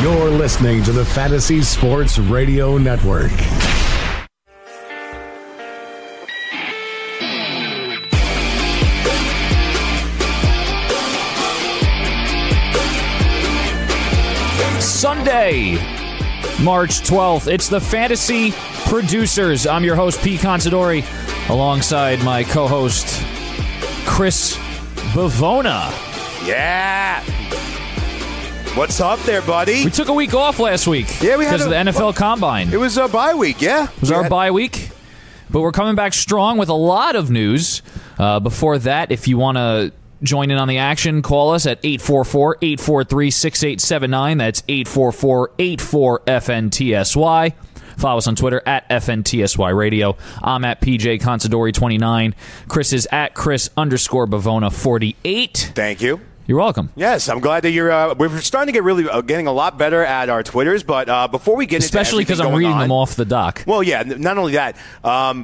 You're listening to the Fantasy Sports Radio Network. Sunday, March 12th. It's the Fantasy Producers. I'm your host, Pete Considori, alongside my co-host, Chris Bavona. Yeah. What's up there, buddy? We took a week off last week. Yeah, we had because of the NFL Combine. It was a bye week, yeah. It was our bye week, but we're coming back strong with a lot of news. Before that, if you want to join in on the action, call us at 844-843-6879. That's 844-84-FNTSY. Follow us on Twitter at FNTSY Radio. I'm at PJ Considori29. Chris is at Chris_Bavona48. Thank you. You're welcome. Yes, I'm glad that you're. We're starting to get getting a lot better at our Twitters. But before we get especially because I'm reading them off the doc. Well, yeah. Not only that, I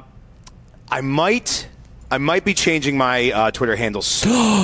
might be changing my Twitter handles.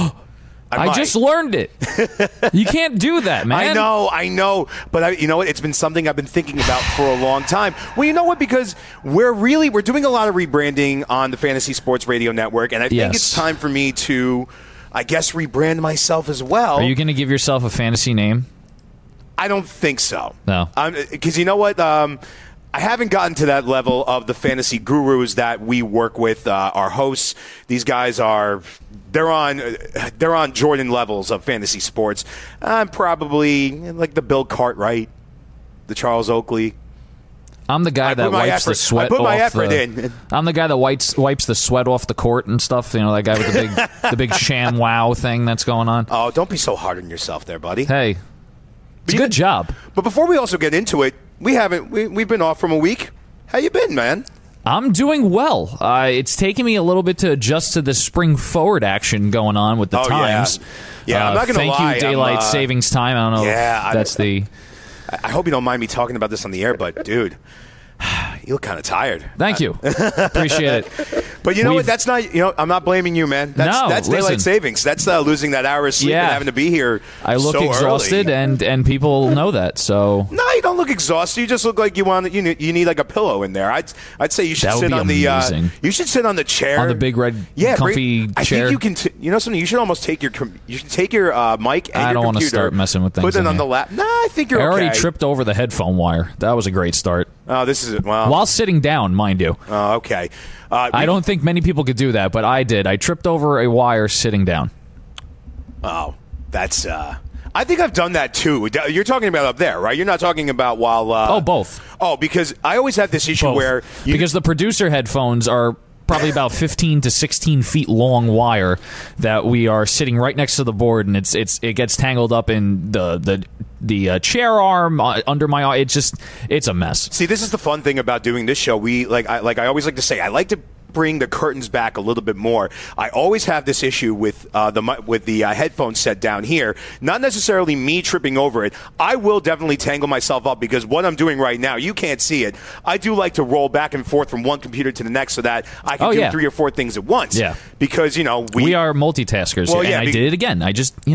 I just learned it. You can't do that, man. I know. But you know what? It's been something I've been thinking about for a long time. Well, you know what? Because we're doing a lot of rebranding on the Fantasy Sports Radio Network, and I think it's time for me to, I guess, rebrand myself as well. Are you going to give yourself a fantasy name? I don't think so. No. Because you know what? I haven't gotten to that level of the fantasy gurus that we work with. Our hosts, these guys they're on Jordan levels of fantasy sports. I'm probably like the Bill Cartwright, the Charles Oakley. I'm the guy that wipes the sweat off. I put my effort in. I'm the guy that wipes the sweat off the court and stuff. You know, that guy with the big sham wow thing that's going on. Oh, don't be so hard on yourself there, buddy. Hey, it's a good job. But before we also get into it, we've been off from a week. How you been, man? I'm doing well. It's taken me a little bit to adjust to the spring forward action going on with the times. Yeah, I'm not going to lie. Thank you, Daylight Savings Time. I don't know if that's the... I hope you don't mind me talking about this on the air, but, dude, you look kind of tired. Thank you. Appreciate it. But you know what? That's not, I'm not blaming you, man. That's daylight savings. That's losing that hour of sleep and having to be here. I look exhausted, and people know that. So no, you don't look exhausted. You just look like you need like a pillow in there. I'd say you should sit on the you should sit on the chair, on the big red comfy chair. I think you can. You know something? You should almost take your mic and your computer. I don't want to start messing with things. Put it on the lap. Nah, I think you're okay. I already tripped over the headphone wire. That was a great start. Oh, this is while sitting down, mind you. Oh, okay. I don't think many people could do that, but I did. I tripped over a wire sitting down. Oh, that's... I think I've done that, too. You're talking about up there, right? You're not talking about while... both. Oh, because I always have this issue where... Because the producer headphones are probably about 15 to 16 feet long wire that we are sitting right next to the board, and it gets tangled up in the chair arm under my arm. It's a mess. See, this is the fun thing about doing this show. I always like to say, I like to bring the curtains back a little bit more. I always have this issue with the headphone set down here. Not necessarily me tripping over it. I will definitely tangle myself up because what I'm doing right now, you can't see it. I do like to roll back and forth from one computer to the next so that I can do 3 or 4 things at once. Yeah. Because, we are multitaskers. Well, and I did it again. I just,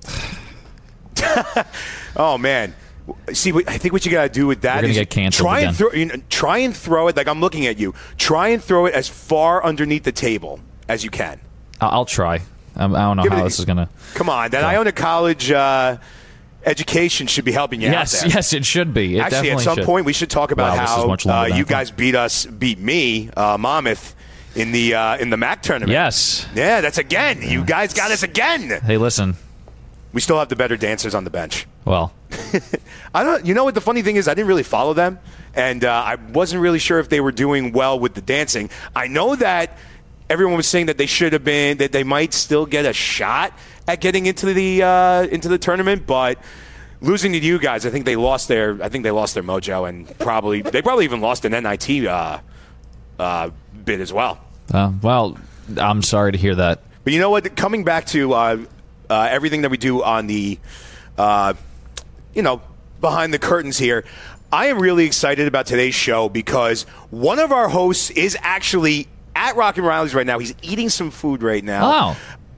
Oh, man. See, I think what you got to do with that is get canceled try and throw it, like I'm looking at you, try and throw it as far underneath the table as you can. I'll try. I don't know how this is going to... Come on. That Iona College education should be helping you out there. Yes, it should be. Actually, at some point, we should talk about how you guys beat me, Monmouth, in the MAC tournament. Yes. Yeah, that's again. You guys got us again. Hey, listen. We still have the better dancers on the bench. Well, you know what the funny thing is? I didn't really follow them, and I wasn't really sure if they were doing well with the dancing. I know that everyone was saying that they might still get a shot at getting into the tournament, but losing to you guys, I think they lost their mojo, and they probably even lost an NIT bid as well. Well, I'm sorry to hear that. But you know what? Coming back to everything that we do on the, behind the curtains here, I am really excited about today's show because one of our hosts is actually at Rock and Riley's right now. He's eating some food right now. Wow.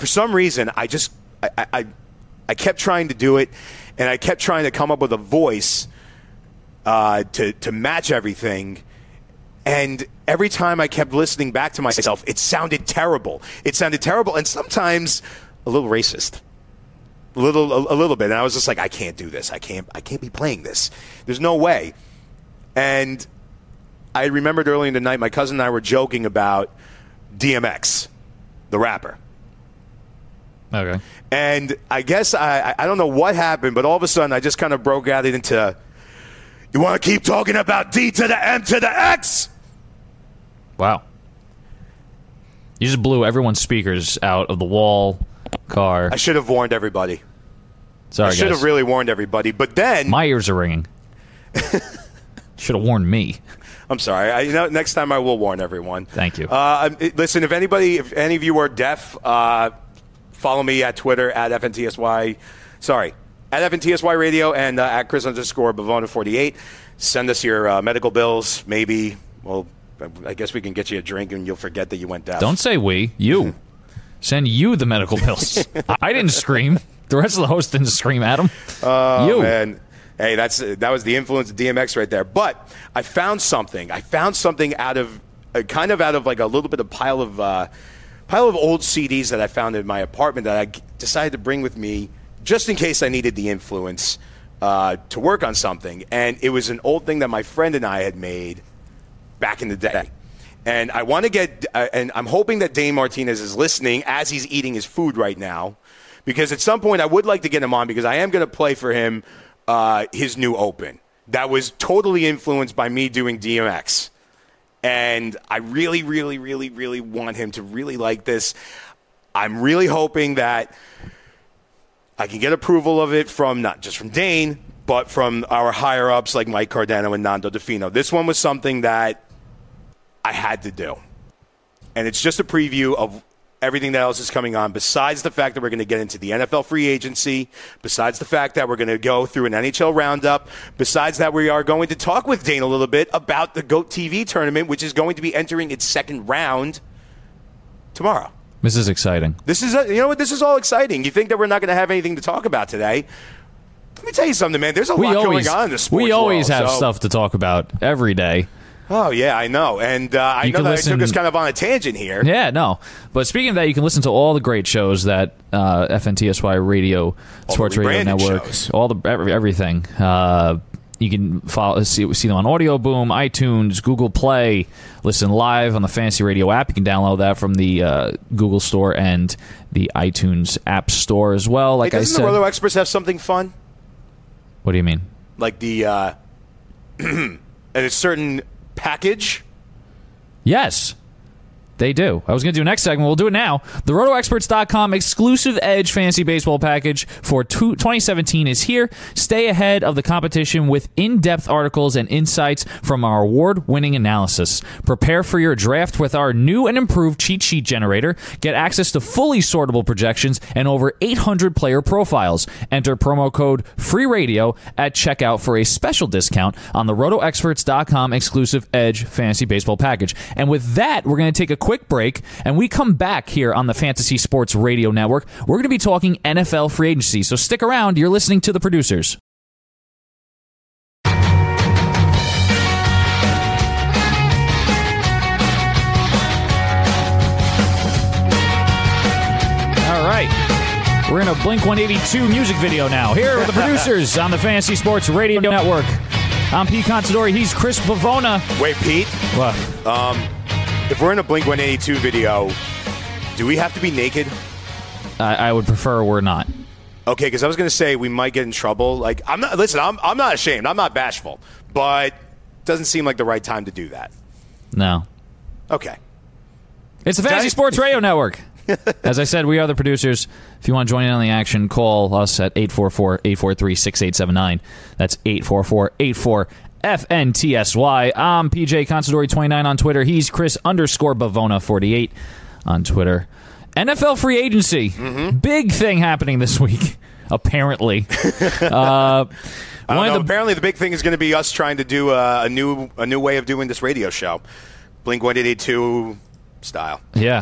for some reason, I kept trying to do it, and I kept trying to come up with a voice to match everything. And every time I kept listening back to myself, it sounded terrible. It sounded terrible, and sometimes a little racist, a little bit. And I was just like, I can't do this. I can't be playing this. There's no way. And I remembered early in the night, my cousin and I were joking about DMX, the rapper. Okay. And I guess I don't know what happened, but all of a sudden I just kind of broke out into, you want to keep talking about D to the M to the X? Wow. You just blew everyone's speakers out of the wall, car. I should have warned everybody. Sorry, I should guys. have really warned everybody. But then... My ears are ringing. Should have warned me. I'm sorry. Next time I will warn everyone. Thank you. Listen, if any of you are deaf, follow me at Twitter at FNTSY. Sorry, at FNTSY Radio and at Chris_Bavona48. Send us your medical bills. Maybe, well, I guess we can get you a drink and you'll forget that you went deaf. Don't say we. You. Send you the medical bills. I didn't scream. The rest of the host didn't scream at him. Oh, you. Man. Hey, that was the influence of DMX right there. But I found something. Out of like a little bit of pile of old CDs that I found in my apartment that I decided to bring with me just in case I needed the influence to work on something. And it was an old thing that my friend and I had made back in the day. And I want to get, and I'm hoping that Dane Martinez is listening as he's eating his food right now, because at some point I would like to get him on because I am going to play for him his new open. That was totally influenced by me doing DMX. And I really, really, really, really want him to really like this. I'm really hoping that I can get approval of it from not just from Dane, but from our higher-ups like Mike Cardano and Nando DeFino. This one was something that I had to do. And it's just a preview of everything that else is coming on, besides the fact that we're going to get into the NFL free agency, besides the fact that we're going to go through an NHL roundup, besides that we are going to talk with Dane a little bit about the GOAT TV tournament, which is going to be entering its second round tomorrow. This is exciting. This is all exciting. You think that we're not going to have anything to talk about today? Let me tell you something, man. There's a lot going on in the sports world. We always have stuff to talk about every day. Oh, yeah, I know. And I know that I took us kind of on a tangent here. Yeah, no. But speaking of that, you can listen to all the great shows that FNTSY Radio, Sports Radio Network, everything. You can see them on Audio Boom, iTunes, Google Play. Listen live on the Fantasy Radio app. You can download that from the Google Store and the iTunes App Store as well. Like I said, doesn't the Roto Experts have something fun? What do you mean? Like the and a certain package? Yes, they do. I was going to do next segment. We'll do it now. The RotoExperts.com exclusive Edge Fantasy Baseball package for 2017 is here. Stay ahead of the competition with in-depth articles and insights from our award-winning analysis. Prepare for your draft with our new and improved cheat sheet generator. Get access to fully sortable projections and over 800 player profiles. Enter promo code FREERADIO at checkout for a special discount on the RotoExperts.com exclusive Edge Fantasy Baseball package. And with that, we're going to take a quick break, and we come back here on the Fantasy Sports Radio Network. We're going to be talking NFL free agency, so stick around. You're listening to the producers. All right. We're in a Blink-182 music video now. Here are the producers on the Fantasy Sports Radio Network. I'm Pete Considori. He's Chris Bavona. Wait, Pete? What? If we're in a Blink-182 video, do we have to be naked? I would prefer we're not. Okay, because I was going to say we might get in trouble. Like, I'm not ashamed. I'm not bashful. But it doesn't seem like the right time to do that. No. Okay. It's the Fantasy Sports Radio Network. As I said, we are the producers. If you want to join in on the action, call us at 844-843-6879. That's 844-84-FNTSY. I'm PJ Considori29 on Twitter. He's Chris_Bavona48 on Twitter. NFL free agency. Mm-hmm. Big thing happening this week, apparently. Apparently the big thing is going to be us trying to do a new way of doing this radio show. Blink-182 style. Yeah.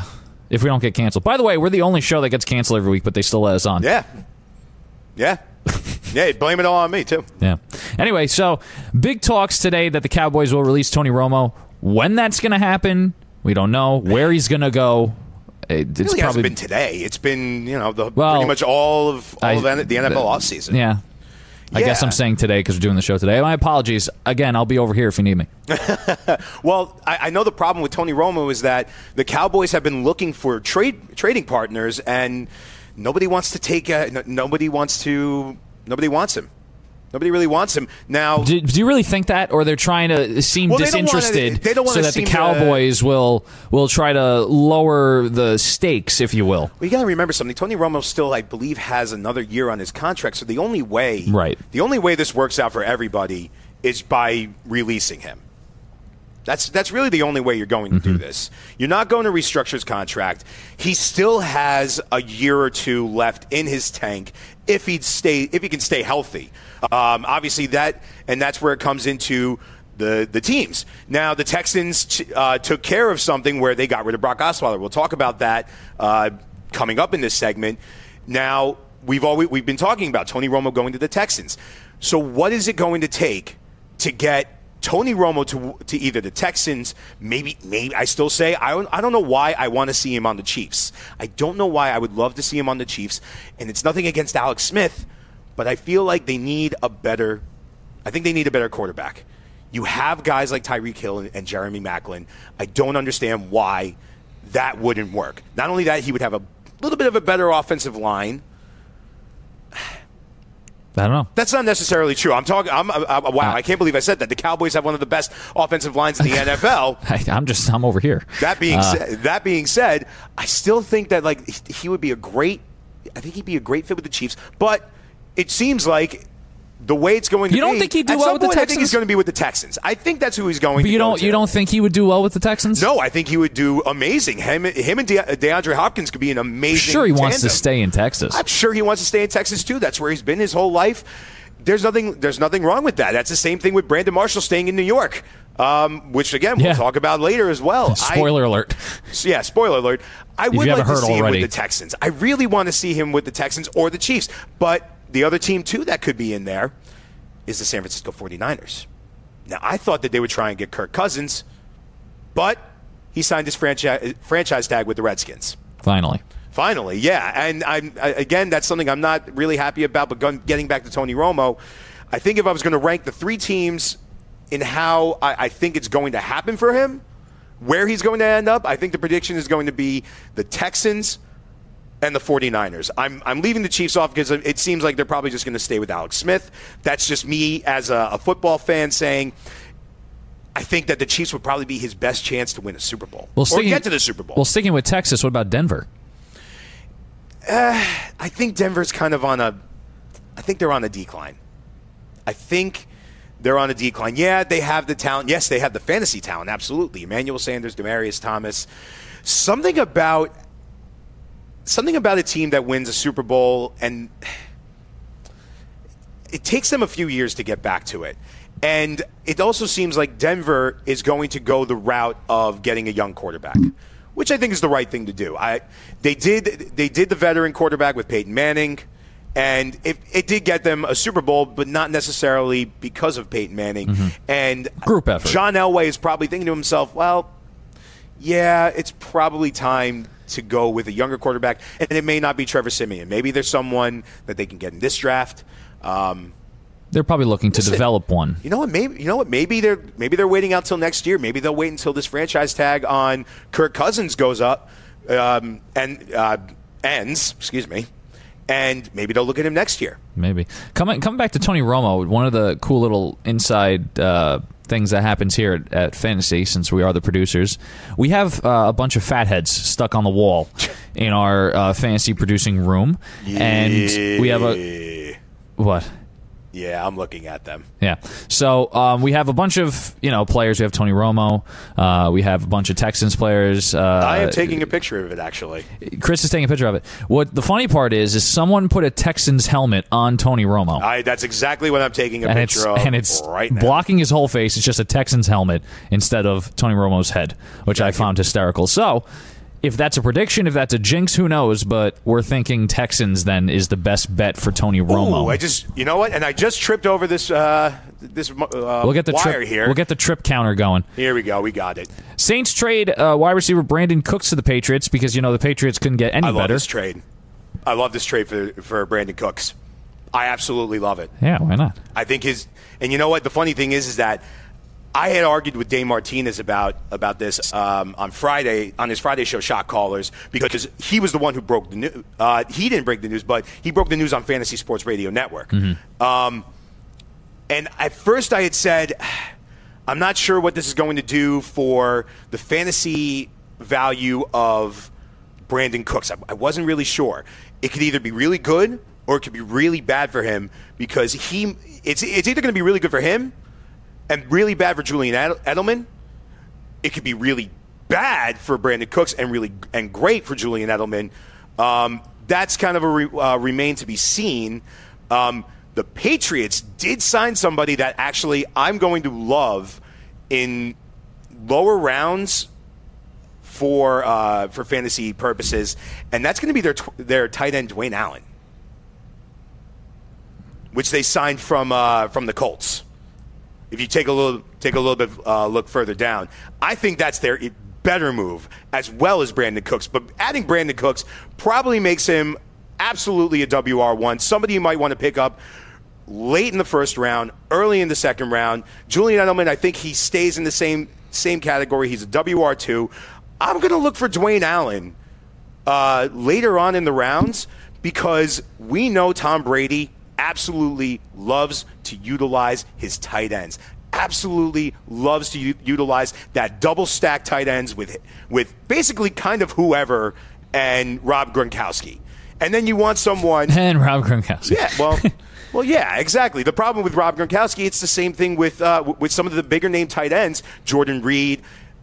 if we don't get canceled. By the way, we're the only show that gets canceled every week, but they still let us on. Yeah. Yeah. Yeah, blame it all on me, too. Yeah. Anyway, so big talks today that the Cowboys will release Tony Romo. When that's going to happen, we don't know. Where he's going to go, it's really probably hasn't been today. It's been, pretty much all of the NFL offseason. Yeah. I guess I'm saying today because we're doing the show today. My apologies. Again, I'll be over here if you need me. Well, I know the problem with Tony Romo is that the Cowboys have been looking for trading partners, and nobody wants to take. Nobody wants him. Nobody really wants him now. Do you really think that, or they're trying to seem disinterested they don't want so to that the seem Cowboys will try to lower the stakes, if you will? Well, you got to remember something. Tony Romo still, I believe, has another year on his contract. So the only way this works out for everybody is by releasing him. That's really the only way you're going to do this. You're not going to restructure his contract. He still has a year or two left in his tank if he can stay healthy. Obviously, that's where it comes into the teams. Now, the Texans took care of something where they got rid of Brock Osweiler. We'll talk about that coming up in this segment. Now, we've been talking about Tony Romo going to the Texans. So what is it going to take to get Tony Romo to either the Texans, maybe I still say I don't know why I want to see him on the Chiefs. I don't know why I would love to see him on the Chiefs, and it's nothing against Alex Smith, but I feel like they need a better quarterback. You have guys like Tyreek Hill and Jeremy Maclin. I don't understand why that wouldn't work. Not only that, he would have a little bit of a better offensive line. I don't know. That's not necessarily true. Wow, I can't believe I said that. The Cowboys have one of the best offensive lines in the NFL. I'm over here. That being said, I still think that he would be he'd be a great fit with the Chiefs, but it seems like the way it's going to be. You don't think he'd do well with the Texans? I think he's going to be with the Texans. I think that's who he's going to go to. You don't think he would do well with the Texans? No, I think he would do amazing. Him and DeAndre Hopkins could be an amazing Sure, he tandem. wants to stay in Texas. I'm sure he wants to stay in Texas, too. That's where he's been his whole life. There's nothing wrong with that. That's the same thing with Brandon Marshall staying in New York, which, again, we'll talk about later as well. Spoiler alert. Yeah, spoiler alert. I would like to see him with the Texans. I really want to see him with the Texans or the Chiefs. But the other team, too, that could be in there is the San Francisco 49ers. Now, I thought that they would try and get Kirk Cousins, but he signed his franchise tag with the Redskins. Finally, yeah. And again, that's something I'm not really happy about, but getting back to Tony Romo, I think if I was going to rank the three teams in how I think it's going to happen for him, where he's going to end up, I think the prediction is going to be the Texans and the 49ers. I'm leaving the Chiefs off because it seems like they're probably just going to stay with Alex Smith. That's just me as a football fan saying I think that the Chiefs would probably be his best chance to win a Super Bowl or get to the Super Bowl. Well, sticking with Texas, what about Denver? I think Denver's kind of I think they're on a decline. Yeah, they have the talent. Yes, they have the fantasy talent, absolutely. Emmanuel Sanders, Demaryius Thomas. Something about a team that wins a Super Bowl, and it takes them a few years to get back to it. And it also seems like Denver is going to go the route of getting a young quarterback, which I think is the right thing to do. They did the veteran quarterback with Peyton Manning, and it did get them a Super Bowl, but not necessarily because of Peyton Manning. And group effort. John Elway is probably thinking to himself, well, yeah, it's probably time to go with a younger quarterback, and it may not be Trevor Siemian. Maybe there's someone that they can get in this draft. They're probably looking to develop one. You know what? Maybe they're waiting out till next year. Maybe they'll wait until this franchise tag on Kirk Cousins goes up and ends. Excuse me. And maybe they'll look at him next year. Maybe. Coming back to Tony Romo, one of the cool little inside things that happens here at Fantasy, since we are the producers, we have a bunch of fatheads stuck on the wall in our fantasy producing room. Yeah. And we have a... What? Yeah, I'm looking at them. Yeah. So we have a bunch of players. We have Tony Romo. We have a bunch of Texans players. I am taking a picture of it, actually. Chris is taking a picture of it. What the funny part is someone put a Texans helmet on Tony Romo. That's exactly what I'm taking a picture of. And it's right now. Blocking his whole face. It's just a Texans helmet instead of Tony Romo's head, which I found hysterical. So if that's a prediction, if that's a jinx, who knows? But we're thinking Texans then is the best bet for Tony Romo. You know what? And I just tripped over this we'll get the wire trip here. We'll get the trip counter going. Here we go. We got it. Saints trade wide receiver Brandon Cooks to the Patriots because the Patriots couldn't get any better. I love this trade. I love this trade for Brandon Cooks. I absolutely love it. Yeah, why not? I think and you know what? The funny thing is that I had argued with Dave Martinez about this on Friday, on his Friday show, Shot Callers, because he was the one who broke the news. He didn't break the news, but he broke the news on Fantasy Sports Radio Network. Mm-hmm. And at first I had said, I'm not sure what this is going to do for the fantasy value of Brandon Cooks. I wasn't really sure. It could either be really good or it could be really bad for him because it's either going to be really good for him and really bad for Julian Edelman. It could be really bad for Brandon Cooks and great for Julian Edelman. That's kind of remain to be seen. The Patriots did sign somebody that actually I'm going to love in lower rounds for fantasy purposes, and that's going to be their tight end Dwayne Allen, which they signed from the Colts. If you take a little bit look further down, I think that's their better move, as well as Brandon Cooks. But adding Brandon Cooks probably makes him absolutely a WR1, somebody you might want to pick up late in the first round, early in the second round. Julian Edelman, I think he stays in the same category. He's a WR2. I'm going to look for Dwayne Allen later on in the rounds because we know Tom Brady absolutely loves to utilize his tight ends. Absolutely loves to utilize that double stack tight ends with basically kind of whoever and Rob Gronkowski. And then you want someone and Rob Gronkowski. Yeah, well, yeah, exactly. The problem with Rob Gronkowski, it's the same thing with some of the bigger name tight ends, Jordan Reed,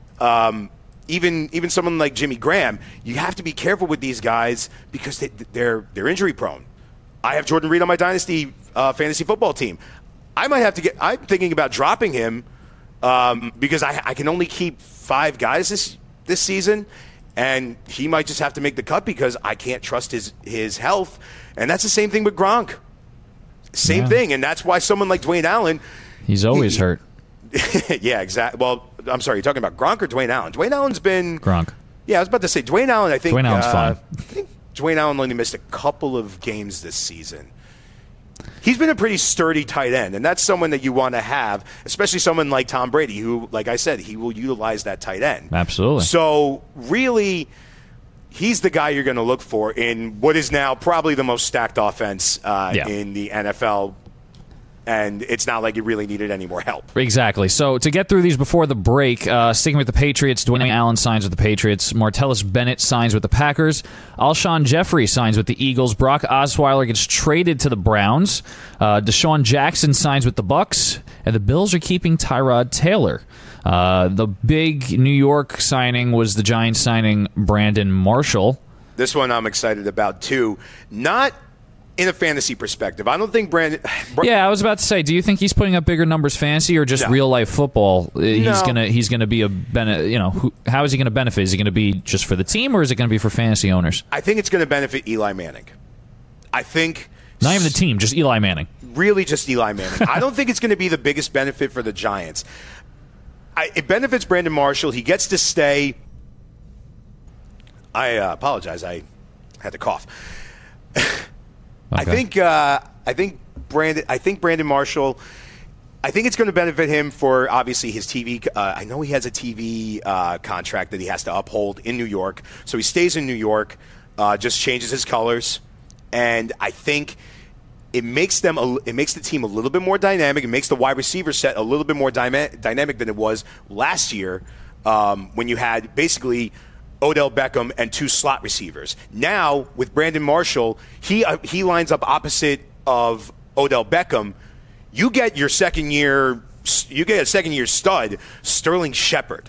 even someone like Jimmy Graham. You have to be careful with these guys because they're injury prone. I have Jordan Reed on my Dynasty fantasy football team. I might have to I'm thinking about dropping him because I can only keep 5 guys this season, and he might just have to make the cut because I can't trust his health. And that's the same thing with Gronk. Same thing, and that's why someone like Dwayne Allen, he's always hurt. Yeah, exactly. Well, I'm sorry, you're talking about Gronk or Dwayne Allen? Dwayne Allen's been Gronk. Yeah, I was about to say Dwayne Allen. I think Dwayne Allen's fine. I think Dwayne Allen only missed a couple of games this season. He's been a pretty sturdy tight end, and that's someone that you want to have, especially someone like Tom Brady, who, like I said, he will utilize that tight end. Absolutely. So, really, he's the guy you're going to look for in what is now probably the most stacked offense in the NFL. And it's not like you really needed any more help. Exactly. So to get through these before the break, sticking with the Patriots, Dwayne Allen signs with the Patriots. Martellus Bennett signs with the Packers. Alshon Jeffrey signs with the Eagles. Brock Osweiler gets traded to the Browns. Deshaun Jackson signs with the Bucks. And the Bills are keeping Tyrod Taylor. The big New York signing was the Giants signing Brandon Marshall. This one I'm excited about, too. Not in a fantasy perspective. I don't think Brandon... Yeah, I was about to say, do you think he's putting up bigger numbers fantasy or just real life football? He's gonna be how is he going to benefit? Is he going to be just for the team or is it going to be for fantasy owners? I think it's going to benefit Eli Manning. I think... Not even the team, just Eli Manning. Really just Eli Manning. I don't think it's going to be the biggest benefit for the Giants. It benefits Brandon Marshall. He gets to stay... I apologize. I had to cough. Okay. I think Brandon Marshall. I think it's going to benefit him for obviously his TV. I know he has a TV contract that he has to uphold in New York, so he stays in New York. Just changes his colors, and I think it makes the team a little bit more dynamic. It makes the wide receiver set a little bit more dynamic than it was last year when you had basically Odell Beckham and 2 slot receivers. Now with Brandon Marshall, he lines up opposite of Odell Beckham. You get a second year stud, Sterling Shepard,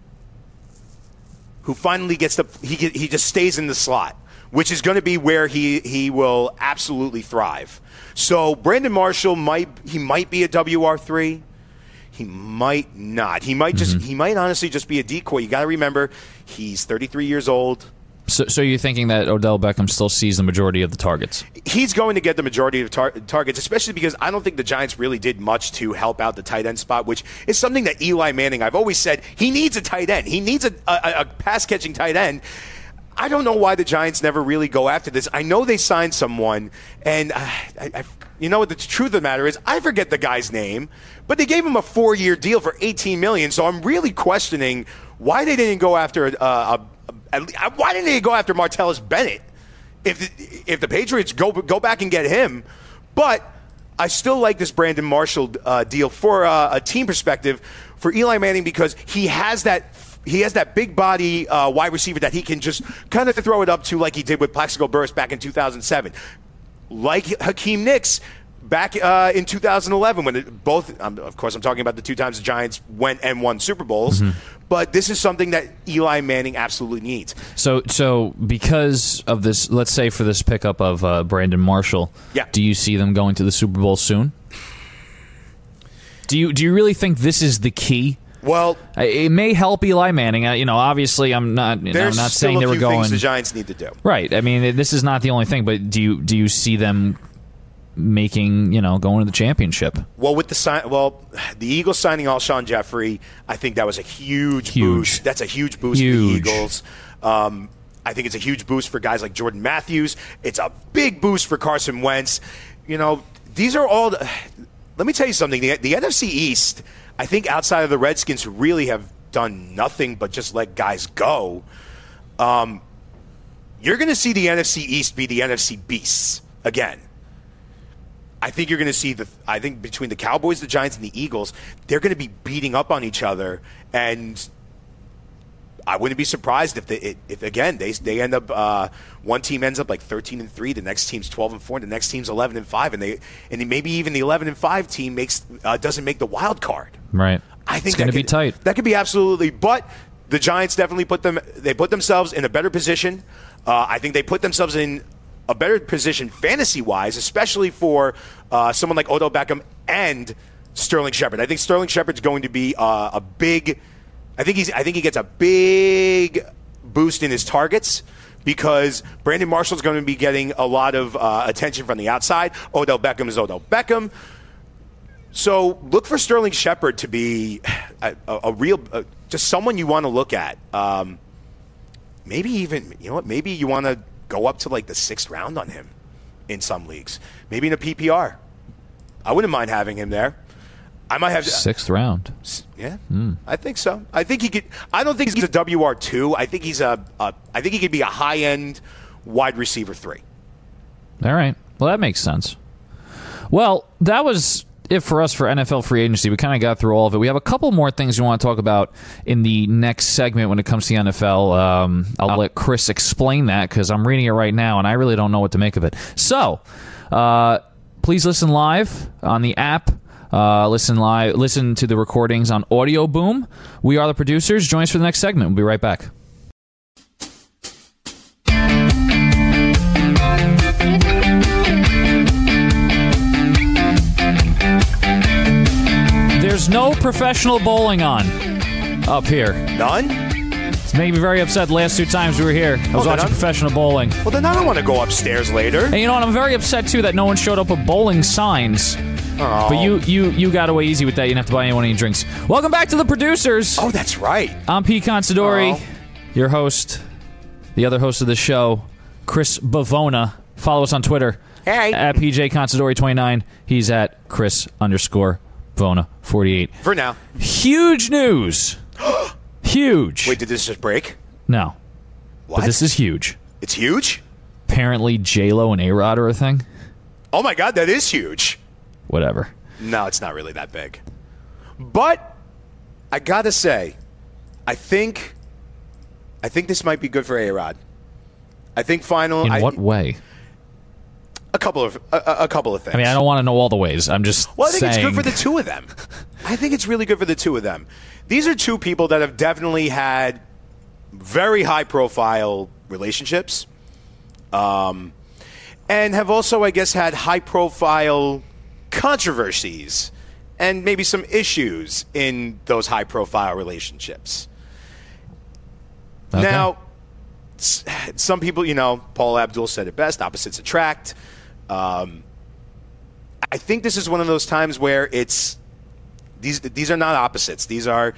who finally gets he just stays in the slot, which is going to be where he will absolutely thrive. So Brandon Marshall might be a WR3. He might not. He might he might honestly just be a decoy. You got to remember, he's 33 years old. So you're thinking that Odell Beckham still sees the majority of the targets? He's going to get the majority of targets, especially because I don't think the Giants really did much to help out the tight end spot, which is something that Eli Manning, I've always said, he needs a tight end. He needs a pass-catching tight end. I don't know why the Giants never really go after this. I know they signed someone, and you know what the truth of the matter is? I forget the guy's name, but they gave him a 4-year deal for $18 million, so I'm really questioning why they didn't go after why didn't they go after Martellus Bennett if the Patriots go back and get him? But I still like this Brandon Marshall deal for a team perspective for Eli Manning because he has that big body wide receiver that he can just kind of throw it up to like he did with Plaxico Burress back in 2007. Like Hakeem Nicks back in 2011 when of course I'm talking about the two times the Giants went and won Super Bowls. But this is something that Eli Manning absolutely needs. So because of this, let's say for this pickup of Brandon Marshall, do you see them going to the Super Bowl soon? Do you really think this is the key? Well, it may help Eli Manning. Obviously, I'm not saying they were going. There's still a few things the Giants need to do. Right. I mean, this is not the only thing. But do you see them making, going to the championship? Well, with the Eagles signing Alshon Jeffrey, I think that was a huge boost. That's a huge boost for the Eagles. I think it's a huge boost for guys like Jordan Matthews. It's a big boost for Carson Wentz. These are all. Let me tell you something. The NFC East, I think outside of the Redskins, who really have done nothing but just let guys go, you're going to see the NFC East be the NFC Beasts again. I think you're going to see I think between the Cowboys, the Giants, and the Eagles, they're going to be beating up on each other, and I wouldn't be surprised if again they end up one team ends up like 13-3, the next team's 12-4, the next team's 11-5, and maybe even the 11-5 team doesn't make the wild card. Right. I think it's going to be tight. That could be absolutely, but the Giants definitely put themselves in a better position. I think they put themselves in a better position fantasy-wise, especially for someone like Odell Beckham and Sterling Shepard. I think Sterling Shepard's going to be a big. I think he gets a big boost in his targets because Brandon Marshall's going to be getting a lot of attention from the outside. Odell Beckham is Odell Beckham. So look for Sterling Shepard to be a real, just someone you want to look at. Maybe even, maybe you want to go up to like the 6th round on him in some leagues. Maybe in a PPR. I wouldn't mind having him there. I might have 6th round. Yeah, I think so. I think he could. I don't think he's a WR2. I think I think he could be a high-end wide receiver 3. All right. Well, that makes sense. Well, that was it for us for NFL free agency. We kind of got through all of it. We have a couple more things we want to talk about in the next segment when it comes to the NFL. I'll let Chris explain that because I'm reading it right now and I really don't know what to make of it. So, please listen live on the app. Listen to the recordings on Audio Boom. We are the producers. Join us for the next segment. We'll be right back. There's no professional bowling on up here. None? It's made me very upset the last 2 times we were here. I was watching professional bowling. Well, then I don't want to go upstairs later. And you know what? I'm very upset, too, that no one showed up with bowling signs. Oh. But you got away easy with that. You didn't have to buy anyone any drinks. Welcome back to the producers. Oh, that's right. I'm Pete Considori, your host, the other host of the show, Chris Bavona. Follow us on Twitter. Hey. At PJ Considori29. He's at Chris_Bavona48. For now. Huge news. Huge. Wait, did this just break? No. What? But this is huge. It's huge? Apparently J-Lo and A-Rod are a thing. Oh, my God, that is huge. Whatever. No, it's not really that big. But I got to say, I think this might be good for A-Rod. I think In what way? A couple of things. I mean, I don't want to know all the ways. I'm just Well, I think saying. it's good for the two of them. I think it's really good for the two of them. These are two people that have definitely had very high-profile relationships, and have also, I guess, had high-profile controversies and maybe some issues in those high-profile relationships. Okay. Now, some people, Paul Abdul said it best, opposites attract. I think this is one of those times where it's these are not opposites. These are,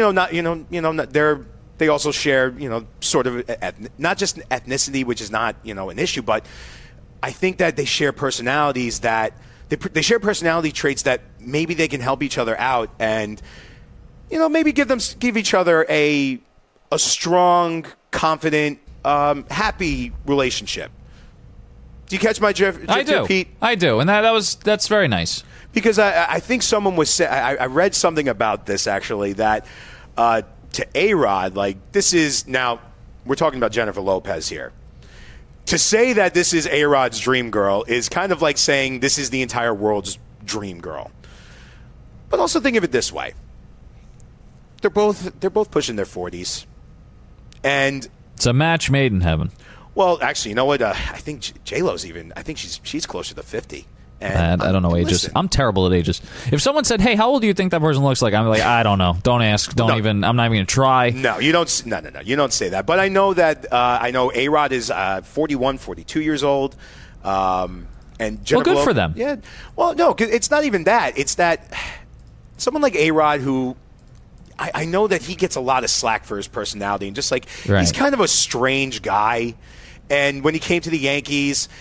they also share, sort of not just ethnicity, which is not, an issue, but I think that they share personalities that they share personality traits that maybe they can help each other out and, maybe give each other a strong, confident, happy relationship. Do you catch my drift? I do, Pete? I do, and that's very nice. Because I think someone was saying, I read something about this actually, that to A-Rod, like this is, now we're talking about Jennifer Lopez here. To say that this is A-Rod's dream girl is kind of like saying this is the entire world's dream girl. But also think of it this way. They're both pushing their 40s. And it's a match made in heaven. Well, actually, you know what? I think J-Lo's I think she's closer to 50. And I don't know ages. Listen. I'm terrible at ages. If someone said, "Hey, how old do you think that person looks like?" I'm like, I don't know. Don't ask. Don't even. I'm not even going to try. No, you don't. No. You don't say that. But I know that. I know A-Rod is 41, 42 years old. And Jennifer good for them. Yeah. Well, no, 'cause it's not even that. It's that someone like A-Rod who. I know that he gets a lot of slack for his personality and just like he's kind of a strange guy. And when he came to the Yankees,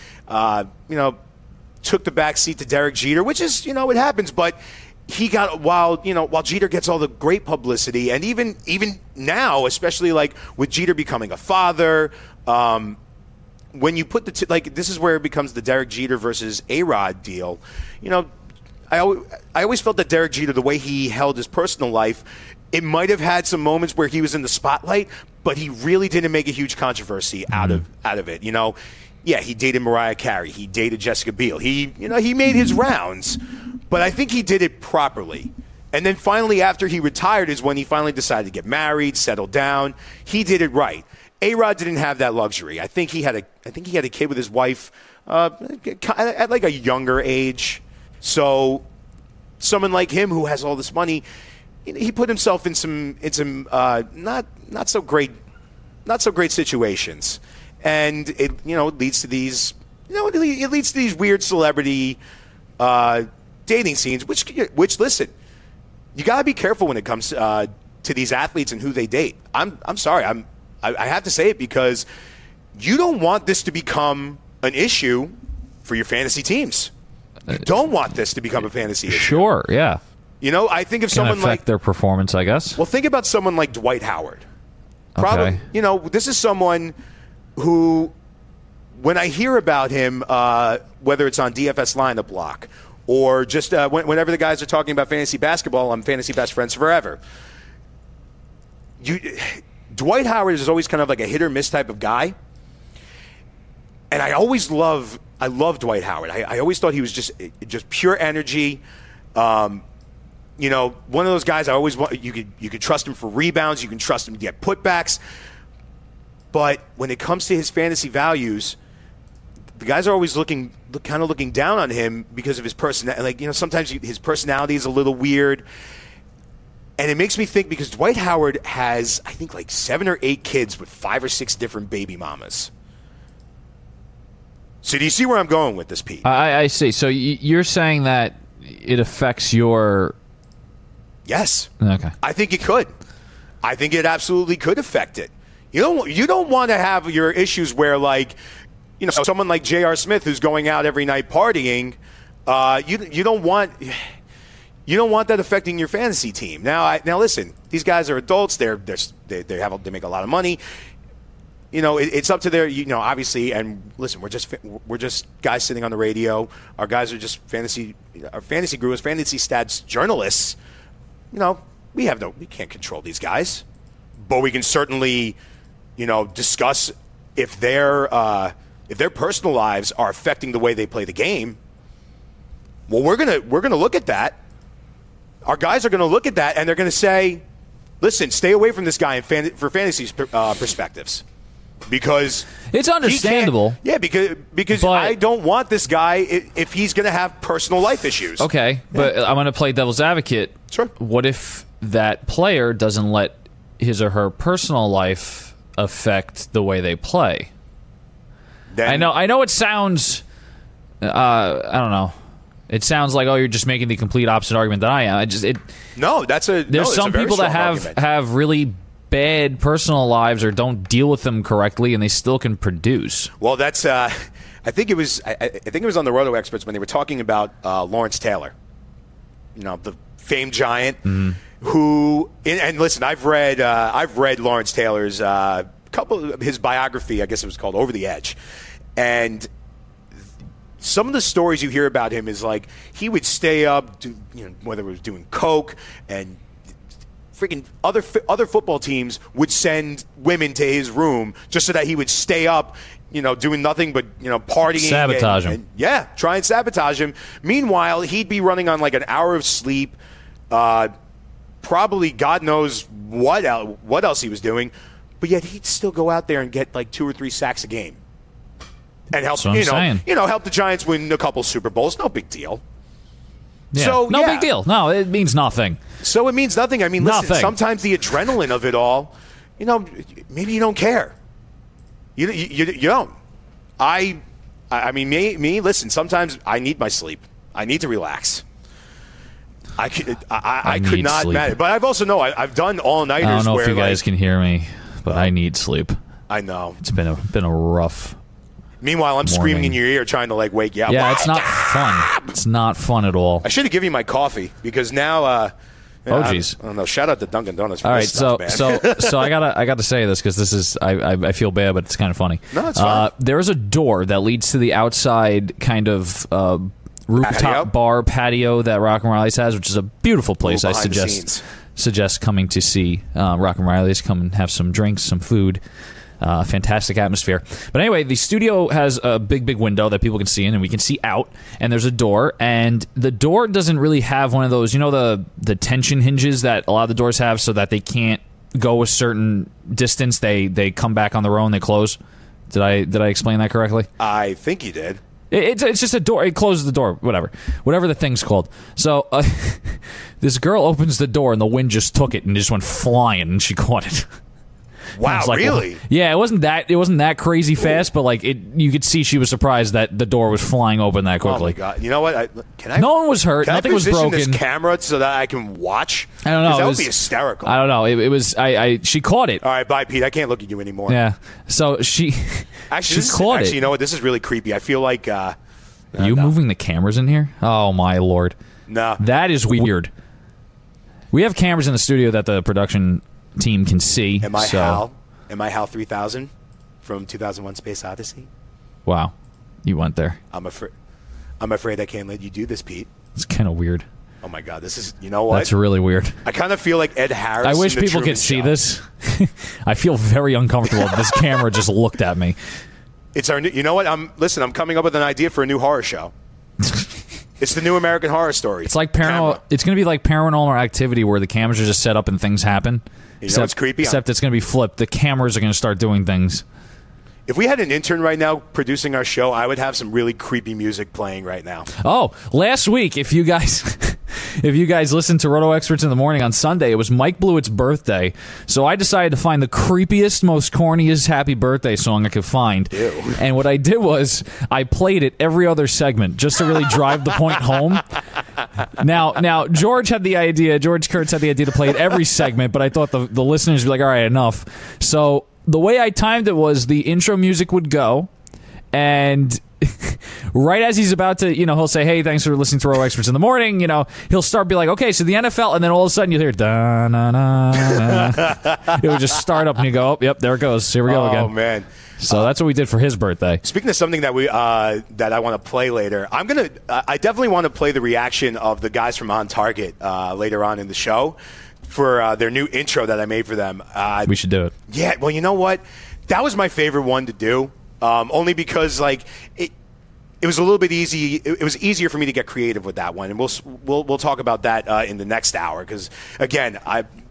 took the back seat to Derek Jeter, which is, it happens, but he got, while Jeter gets all the great publicity, and even now, especially like with Jeter becoming a father, when you put this is where it becomes the Derek Jeter versus A-Rod deal. I always felt that Derek Jeter, the way he held his personal life, it might have had some moments where he was in the spotlight, but he really didn't make a huge controversy out of it. Yeah, he dated Mariah Carey. He dated Jessica Biel. He made his rounds, but I think he did it properly. And then finally, after he retired, is when he finally decided to get married, settle down. He did it right. A-Rod didn't have that luxury. I think he had a kid with his wife at like a younger age. So someone like him who has all this money, he put himself in some not so great situations. And it leads to these weird celebrity dating scenes, which listen, you gotta be careful when it comes to these athletes and who they date. I'm sorry, I have to say it because you don't want this to become an issue for your fantasy teams. You don't want this to become a fantasy issue. Sure, yeah. I think if someone affect their performance, I guess. Well, think about someone like Dwight Howard. Probably, okay. This is someone who, when I hear about him, whether it's on DFS Lineup Block or just whenever the guys are talking about fantasy basketball on Fantasy Best Friends Forever, Dwight Howard is always kind of like a hit or miss type of guy. And I love Dwight Howard. I always thought he was just pure energy. One of those guys I always want. You could trust him for rebounds. You can trust him to get putbacks. But when it comes to his fantasy values, the guys are always looking down on him because of his personality. Sometimes his personality is a little weird. And it makes me think because Dwight Howard has, I think, like 7 or 8 kids with 5 or 6 different baby mamas. So do you see where I'm going with this, Pete? I see. So you're saying that it affects your... Yes. Okay. I think it could. I think it absolutely could affect it. You don't want to have your issues where, like, someone like J.R. Smith who's going out every night partying, you don't want that affecting your fantasy team. Now listen, these guys are adults. They make a lot of money. It's up to their, obviously, and listen, we're just guys sitting on the radio. Our guys are just our fantasy gurus, fantasy stats journalists. We can't control these guys, but we can certainly, discuss if their personal lives are affecting the way they play the game. Well, we're gonna look at that. Our guys are gonna look at that, and they're gonna say, "Listen, stay away from this guy for fantasy perspectives." because It's understandable. Yeah, because But- I don't want this guy if he's going to have personal life issues. Okay, but I'm going to play devil's advocate. Sure. What if that player doesn't let his or her personal life affect the way they play? Then, I know it sounds I don't know. It sounds like, oh, you're just making the complete opposite argument that I am. No, There's some people that have really bad personal lives or don't deal with them correctly, and they still can produce. Well, that's. I think it was. I think it was on the Roto Experts when they were talking about Lawrence Taylor. You know, the famed giant who. And listen, I've read Lawrence Taylor's his biography. I guess it was called Over the Edge, and some of the stories you hear about him is like he would stay up, whether it was doing coke and. Freaking other football teams would send women to his room just so that he would stay up, doing nothing but partying, sabotage him. Try and sabotage him. Meanwhile, he'd be running on like an hour of sleep, probably God knows what else he was doing, but yet he'd still go out there and get like 2 or 3 sacks a game and help help the Giants win a couple Super Bowls. No big deal. Yeah. So, no big deal. No, it means nothing. So it means nothing. I mean, listen, Nothing. sometimes the adrenaline of it all, maybe you don't care. You don't. I mean, me. Listen, sometimes I need my sleep. I need to relax. I could not sleep. manage. But I've also I've done all nighters. I don't know where, if you guys can hear me, but I need sleep. I know It's been a rough. Meanwhile, I'm screaming morning. in your ear trying to wake you up. Yeah, it's not fun. It's not fun at all. I should have given you my coffee because now. Oh, geez. I don't know. Shout out to Dunkin' Donuts for All right, this stuff, man. so I gotta say this because this is I feel bad, but it's kind of funny. No, it's fine. There is a door that leads to the outside kind of rooftop Patio? bar patio that Rock and Riley's has, which is a beautiful place. I behind the scenes. suggest coming to see Rock and Riley's. Come and have some drinks, some food. Fantastic atmosphere. But anyway, the studio has a big window that people can see in, and we can see out. And there's a door, and the door doesn't really have one of those, the tension hinges that a lot of the doors have, so that they can't go a certain distance. They come back on their own. They close. Did I explain that correctly? I think you did. It's just a door. It closes the door. Whatever the thing's called. So this girl opens the door, and the wind just took it and just went flying, and she caught it. Wow, really? Well, yeah, it wasn't that crazy fast, but you could see she was surprised that the door was flying open that quickly. Oh my God! You know what? No one was hurt. Nothing was broken. This camera so that I can watch. I don't know. That would be hysterical. I don't know. It was. She caught it. All right, bye, Pete. I can't look at you anymore. Yeah. So she caught it. You know what? This is really creepy. I feel like. Moving the cameras in here? Oh my Lord! No, that is weird. We have cameras in the studio that the production team can see. Am I Hal? Am I Hal 3000 from 2001: Space Odyssey? Wow, you went there. I'm afraid I can't let you do this, Pete. It's kind of weird. Oh my God, this is. You know what? That's really weird. I kind of feel like Ed Harris. I wish in the people Truman could see Show. this. I feel very uncomfortable. This camera just looked at me. It's our. You know what? I'm coming up with an idea for a new horror show. It's the new American Horror Story. It's like paranormal. It's going to be like Paranormal Activity, where the cameras are just set up and things happen. You know what's creepy? Except it's going to be flipped. The cameras are going to start doing things. If we had an intern right now producing our show, I would have some really creepy music playing right now. Oh, last week, if you guys listened to Roto Experts in the Morning on Sunday, it was Mike Blewett's birthday. So I decided to find the creepiest, most corniest happy birthday song I could find. Ew. And what I did was I played it every other segment just to really drive the point home. Now George Kurtz had the idea to play it every segment, but I thought the listeners would be like, all right, enough. So the way I timed it was the intro music would go, and right as he's about to, he'll say, hey, thanks for listening to Roto Experts in the Morning, he'll start be like, okay, so the NFL, and then all of a sudden you'll hear, da na na na. It would just start up, and you go, oh, yep, there it goes. Here we go again. Oh, man. So that's what we did for his birthday. Speaking of something that that I want to play later, I definitely want to play the reaction of the guys from On Target later on in the show for their new intro that I made for them. We should do it. Yeah, well, you know what? That was my favorite one to do, only because it was a little bit easy. It was easier for me to get creative with that one, and we'll talk about that in the next hour. Because again,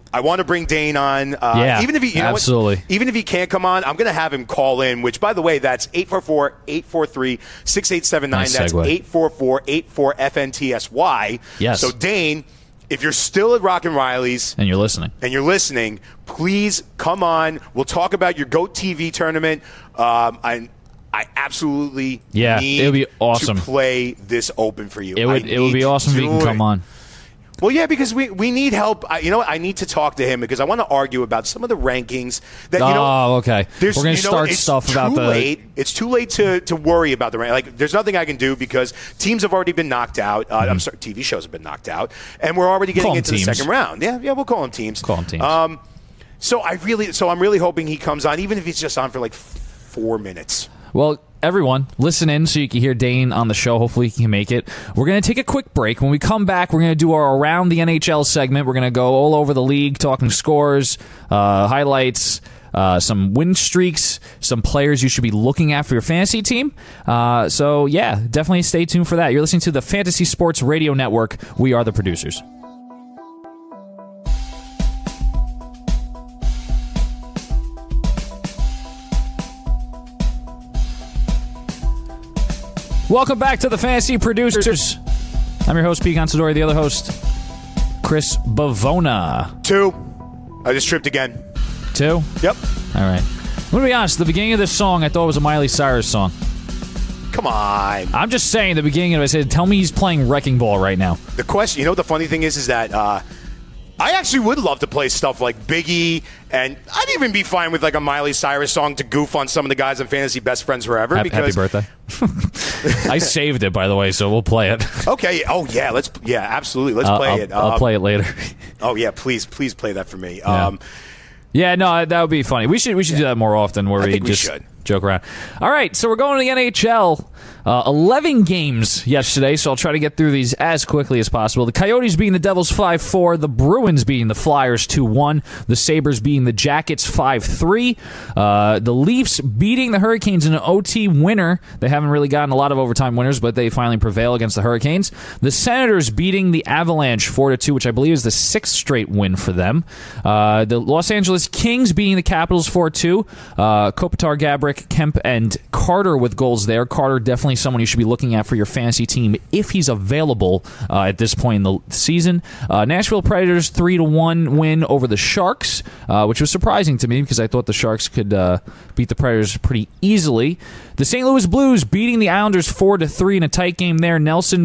I want to bring Dane on. Even if he, absolutely. Even if he can't come on, I'm going to have him call in, which, by the way, that's 844-843-6879. Nice that's segue. 844-84-FNTSY. Yes. So, Dane, if you're still at Rock and Riley's and you're listening, please come on. We'll talk about your GOAT TV tournament. I absolutely need it would be awesome to play this open for you. It would be awesome if you can come on. Well, yeah, because we need help. You know what? I need to talk to him because I want to argue about some of the rankings. That okay. We're going to start stuff about the. It's too late to worry about the rank. Like, there's nothing I can do because teams have already been knocked out. I'm sorry, TV shows have been knocked out, and we're already getting into the second round. Yeah, we'll call them teams. So I'm really hoping he comes on, even if he's just on for like 4 minutes. Well, everyone, listen in so you can hear Dane on the show. Hopefully he can make it. We're going to take a quick break. When we come back, we're going to do our Around the NHL segment. We're going to go all over the league, talking scores, highlights, some win streaks, some players you should be looking at for your fantasy team. So, yeah, definitely stay tuned for that. You're listening to the Fantasy Sports Radio Network. We are the producers. Welcome back to the Fantasy Producers. I'm your host, Pete Considori. The other host, Chris Bavona. 2. I just tripped again. 2? Yep. All right. I'm going to be honest. The beginning of this song, I thought it was a Miley Cyrus song. Come on. I'm just saying, the beginning of it, I said, tell me he's playing Wrecking Ball right now. The question, the funny thing is that I actually would love to play stuff like Biggie, and I'd even be fine with like a Miley Cyrus song to goof on some of the guys on Fantasy Best Friends Forever. Happy birthday. I saved it, by the way, so we'll play it. Okay. Oh, yeah. Absolutely. Let's play it. I'll play it later. Oh, yeah. Please play that for me. Yeah, no, that would be funny. We should do that more often where we just joke around. All right, so we're going to the NHL. 11 games yesterday, so I'll try to get through these as quickly as possible. The Coyotes beating the Devils 5-4, the Bruins beating the Flyers 2-1, the Sabres beating the Jackets 5-3, the Leafs beating the Hurricanes in an OT winner. They haven't really gotten a lot of overtime winners, but they finally prevail against the Hurricanes. The Senators beating the Avalanche 4-2, which I believe is the 6th straight win for them. The Los Angeles Kings beating the Capitals 4-2. Kopitar, Gaborik, Kemp, and Carter with goals there. Carter definitely someone you should be looking at for your fantasy team if he's available at this point in the season. Nashville Predators 3-1 win over the Sharks, which was surprising to me because I thought the Sharks could beat the Predators pretty easily. The St. Louis Blues beating the Islanders 4-3 in a tight game there.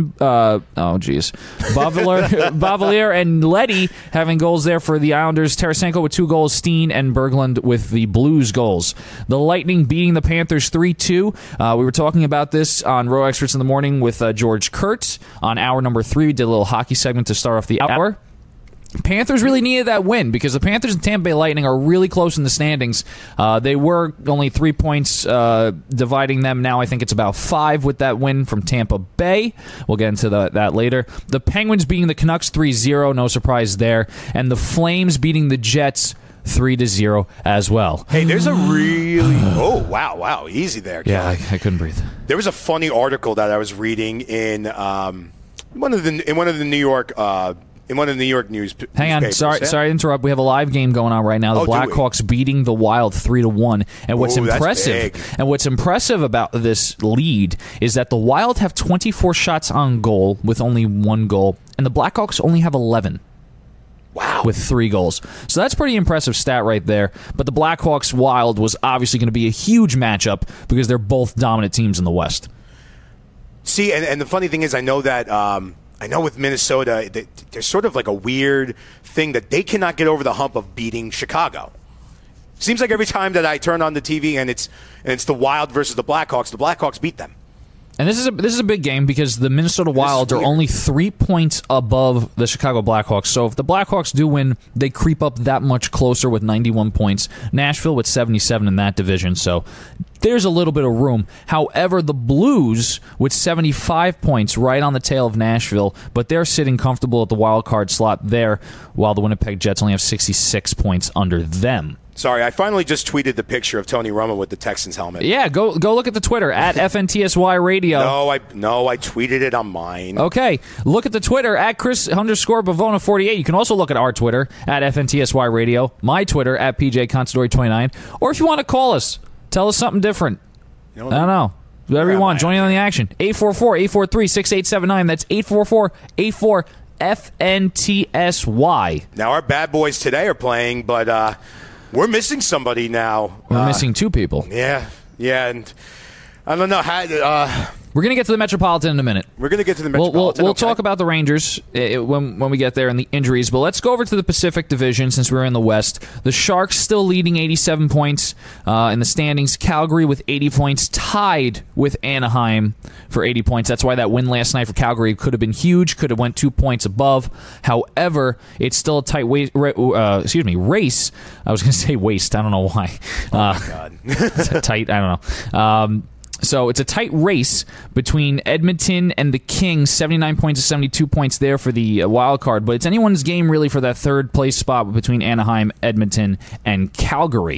Bavalier and Leddy having goals there for the Islanders. Tarasenko with 2 goals, Steen and Berglund with the Blues goals. The Lightning beating the Panthers 3-2. We were talking about this on Row Experts in the Morning with George Kurtz on hour number 3. We did a little hockey segment to start off the hour. Panthers really needed that win because the Panthers and Tampa Bay Lightning are really close in the standings. They were only 3 points dividing them. Now I think it's about 5 with that win from Tampa Bay. We'll get into that later. The Penguins beating the Canucks 3-0, no surprise there. And the Flames beating the Jets 3-0 as well. Hey, there's a really... Oh, wow. Easy there, Kelly. Yeah, I couldn't breathe. There was a funny article that I was reading in one of the New York news. Hang on, sorry to interrupt. We have a live game going on right now. The Blackhawks beating the Wild 3-1. And what's impressive about this lead is that the Wild have 24 shots on goal with only 1 goal, and the Blackhawks only have 11. Wow. With 3 goals. So that's pretty impressive stat right there. But the Blackhawks Wild was obviously going to be a huge matchup because they're both dominant teams in the West. See, and the funny thing is I know with Minnesota, there's sort of like a weird thing that they cannot get over the hump of beating Chicago. Seems like every time that I turn on the TV and it's the Wild versus the Blackhawks beat them. And this is a big game because the Minnesota Wild are only 3 points above the Chicago Blackhawks. So if the Blackhawks do win, they creep up that much closer with 91 points. Nashville with 77 in that division. So there's a little bit of room. However, the Blues with 75 points right on the tail of Nashville, but they're sitting comfortable at the wild card slot there, while the Winnipeg Jets only have 66 points under them. Sorry, I finally just tweeted the picture of Tony Romo with the Texans helmet. Yeah, go look at the Twitter at FNTSY Radio. No, I tweeted it on mine. Okay, look at the Twitter at Chris_Bavona48. You can also look at our Twitter at FNTSY Radio, my Twitter at PJ Considori29, or if you want to call us, tell us something different. I don't know. Whatever you want, join in on the action. 844-843-6879. That's 844-84-FNTSY. Now, our bad boys today are playing, but we're missing somebody now. We're missing two people. Yeah, and I don't know how... We're going to get to the Metropolitan in a minute. We're going to get to the Metropolitan. We'll talk about the Rangers when we get there and the injuries, but let's go over to the Pacific Division since we're in the West. The Sharks still leading 87 points in the standings. Calgary with 80 points, tied with Anaheim for 80 points. That's why that win last night for Calgary could have been huge, could have went 2 points above. However, it's still a tight race. I was going to say waste. I don't know why. Oh, my God. Tight, I don't know. So it's a tight race between Edmonton and the Kings, 79 points to 72 points there for the wild card. But it's anyone's game, really, for that third place spot between Anaheim, Edmonton, and Calgary.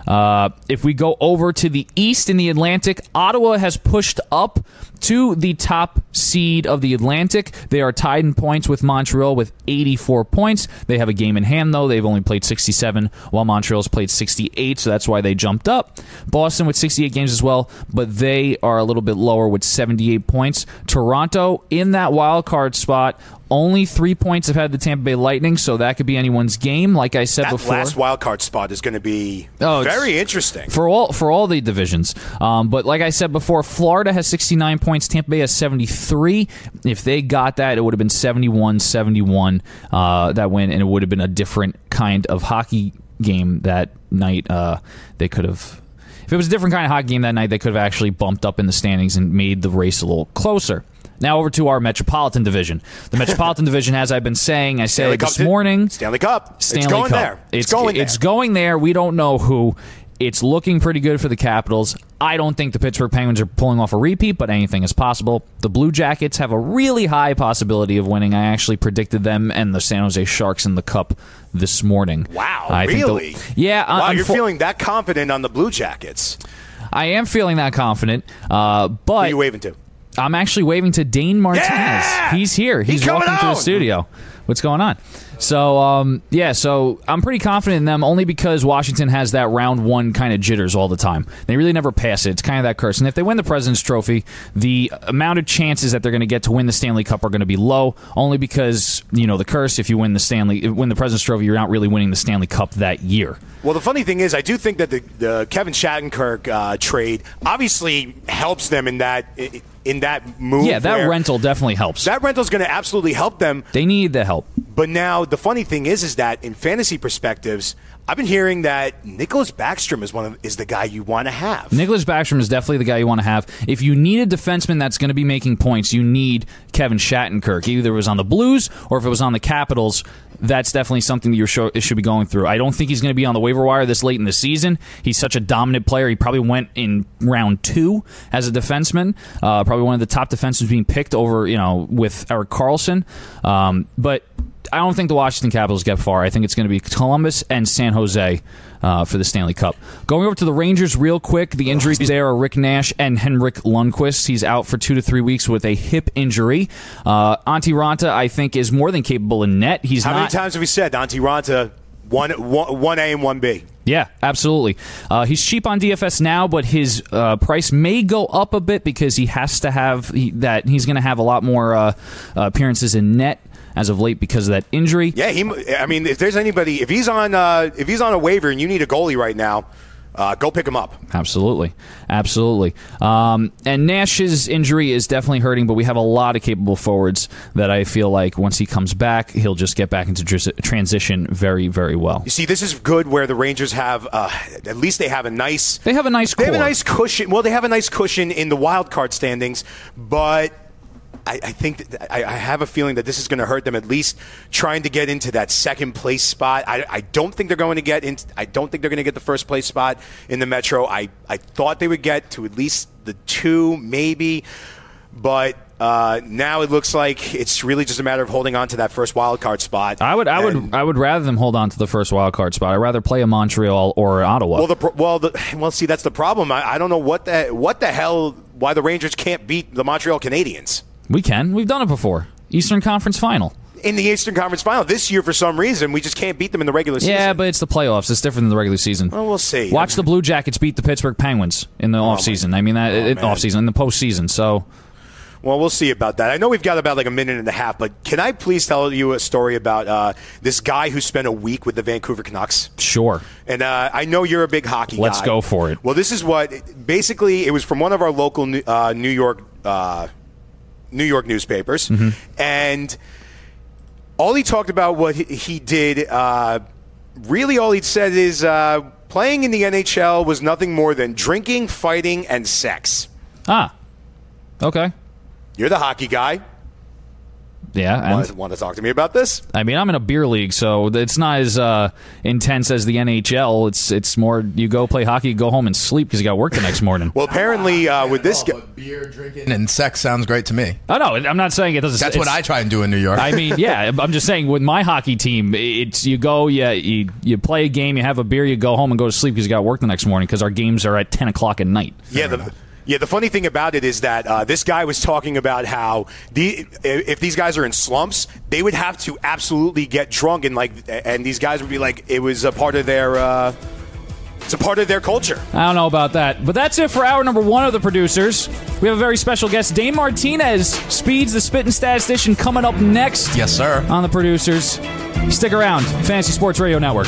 If we go over to the East in the Atlantic, Ottawa has pushed up to the top seed of the Atlantic. They are tied in points with Montreal with 84 points. They have a game in hand, though. They've only played 67, while Montreal's played 68, so that's why they jumped up. Boston with 68 games as well, but they are a little bit lower with 78 points. Toronto in that wild card spot. Only 3 points have had the Tampa Bay Lightning, so that could be anyone's game. Like I said before, that last wild card spot is going to be very interesting for all the divisions. But like I said before, Florida has 69 points. Tampa Bay has 73. If they got that, it would have been 71-71 that win, and it would have been a different kind of hockey game that night. They could have. If it was a different kind of hockey game that night, they could have actually bumped up in the standings and made the race a little closer. Now over to our Metropolitan Division. The Metropolitan Division, as I've been saying, I said this morning. Stanley Cup. It's going there. It's going there. We don't know who. It's looking pretty good for the Capitals. I don't think the Pittsburgh Penguins are pulling off a repeat, but anything is possible. The Blue Jackets have a really high possibility of winning. I actually predicted them and the San Jose Sharks in the Cup this morning. Wow, really? Yeah. Wow, you're feeling that confident on the Blue Jackets. I am feeling that confident, but... Who are you waving to? I'm actually waving to Dane Martinez. Yeah! He's here. He's walking to the studio. What's going on? So, so I'm pretty confident in them only because Washington has that round one kind of jitters all the time. They really never pass it. It's kind of that curse. And if they win the President's Trophy, the amount of chances that they're going to get to win the Stanley Cup are going to be low, only because, the curse, if you win the President's Trophy, you're not really winning the Stanley Cup that year. Well, the funny thing is, I do think that the Kevin Shattenkirk trade obviously helps them in that move. Yeah, that rental definitely helps. That rental's going to absolutely help them. They need the help. But now the funny thing is that in fantasy perspectives, I've been hearing that Nicholas Backstrom is the guy you want to have. Nicholas Backstrom is definitely the guy you want to have. If you need a defenseman that's going to be making points, you need Kevin Shattenkirk. Either it was on the Blues or if it was on the Capitals, that's definitely something that you should be going through. I don't think he's going to be on the waiver wire this late in the season. He's such a dominant player. He probably went in round 2 as a defenseman. Probably one of the top defensemen being picked over, with Erik Karlsson. But I don't think the Washington Capitals get far. I think it's going to be Columbus and San Jose for the Stanley Cup. Going over to the Rangers real quick, the injuries there are Rick Nash and Henrik Lundqvist. He's out for 2 to 3 weeks with a hip injury. Antti Raanta, I think, is more than capable in net. How many times have we said Antti Raanta 1A and 1B? Yeah, absolutely. He's cheap on DFS now, but his price may go up a bit because he has to have that. He's going to have a lot more appearances in net as of late because of that injury. Yeah, if there's anybody, if he's on a waiver and you need a goalie right now, go pick him up. Absolutely. And Nash's injury is definitely hurting, but we have a lot of capable forwards that I feel like once he comes back, he'll just get back into transition very, very well. You see, this is good where the Rangers have, at least they have a nice... They have a nice core. They have a nice cushion. Well, they have a nice cushion in the wild card standings, but... I think I have a feeling that this is going to hurt them at least trying to get into that second place spot. I don't think they're going to get in. I don't think they're going to get the first place spot in the Metro. I thought they would get to at least the 2, maybe, but now it looks like it's really just a matter of holding on to that first wild card spot. I would rather them hold on to the first wild card spot. I'd rather play a Montreal or Ottawa. Well, see, that's the problem. I don't know what the hell why the Rangers can't beat the Montreal Canadiens. We can. We've done it before. Eastern Conference Final. In the Eastern Conference Final this year, for some reason, we just can't beat them in the regular season. Yeah, but it's the playoffs. It's different than the regular season. Well, we'll see. Watch the Blue Jackets beat the Pittsburgh Penguins in the offseason. I mean, offseason, in the postseason. So, well, we'll see about that. I know we've got about like a minute and a half, but can I please tell you a story about this guy who spent a week with the Vancouver Canucks? Sure. And I know you're a big hockey guy. Let's go for it. Well, this is what basically it was from one of our local New York newspapers, and all he talked about what he did. Really, all he said is playing in the NHL was nothing more than drinking, fighting, and sex. Ah, okay. You're the hockey guy. Yeah. Want to talk to me about this? I mean, I'm in a beer league, so it's not as intense as the NHL. It's more you go play hockey, go home and sleep because you got work the next morning. Well, apparently with this guy, beer drinking and sex sounds great to me. Oh no, I'm not saying it doesn't. That's what I try and do in New York. I mean, yeah, I'm just saying with my hockey team, it's you go, you play a game, you have a beer, you go home and go to sleep because you got work the next morning because our games are at 10 o'clock at night. Yeah, the funny thing about it is that this guy was talking about how if these guys are in slumps, they would have to absolutely get drunk and these guys would be like it was a part of their it's a part of their culture. I don't know about that, but that's it for hour number 1 of The Producers. We have a very special guest, Dane Martinez, speeds the Spit and Statistician, coming up next. Yes, sir. On The Producers. Stick around, Fantasy Sports Radio Network.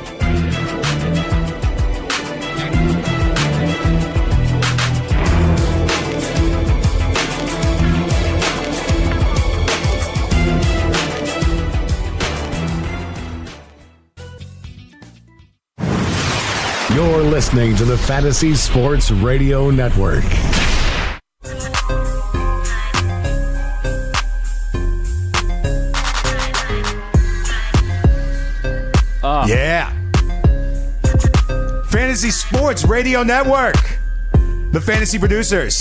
You're listening to the Fantasy Sports Radio Network. Yeah. Fantasy Sports Radio Network. The Fantasy Producers.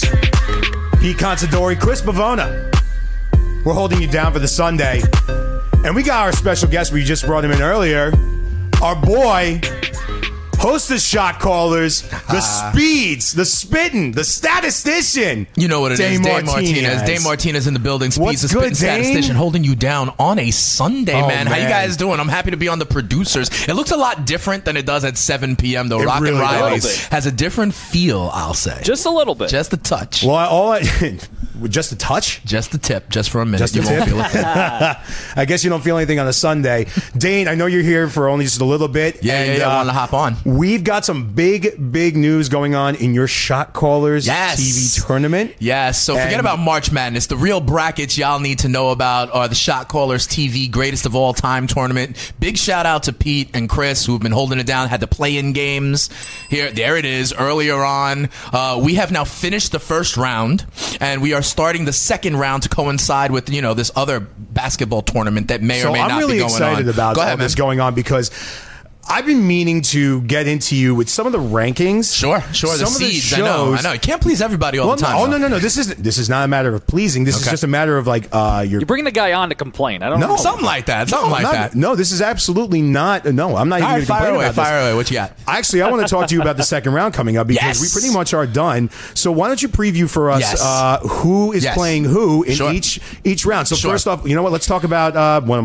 Pete Considori, Chris Bavona. We're holding you down for the Sunday. And we got our special guest. We just brought him in earlier. Our boy... host of Shot Callers, the Speeds, the Spittin', the Statistician. You know what it is, Dane Martinez. Dane Martinez in the building. Speeds, the Spittin' Statistician, holding you down on a Sunday, man. How you guys doing? I'm happy to be on The Producers. It looks a lot different than it does at 7 p.m., though. Rock and Riley's has a different feel, I'll say. Just a little bit. Just a touch. Well, just a touch? Just a tip, just for a minute. Just a tip? Won't feel it. I guess you don't feel anything on a Sunday. Dane, I know you're here for only just a little bit. Yeah, I want to hop on. We've got some big news going on in your Shot Callers TV tournament. Yes, so forget about March Madness. The real brackets y'all need to know about are the Shot Callers TV Greatest of All Time tournament. Big shout out to Pete and Chris who've been holding it down, had the play-in games. There it is, earlier on. We have now finished the first round, and we are starting the second round to coincide with, this other basketball tournament that may or may not be going on. So I'm really excited about all this going on because I've been meaning to get into you with some of the rankings. Sure. The seeds. I know. You can't please everybody all the time. No. This is not a matter of pleasing. This is just a matter of you're bringing the guy on to complain. I don't know. Something like that. No, this is absolutely not. No, I'm not even going to complain about this. Fire away. What you got? Actually, I want to talk to you about the second round coming up because we pretty much are done. So why don't you preview for us who is playing who in each round? So first off, you know what? Let's talk about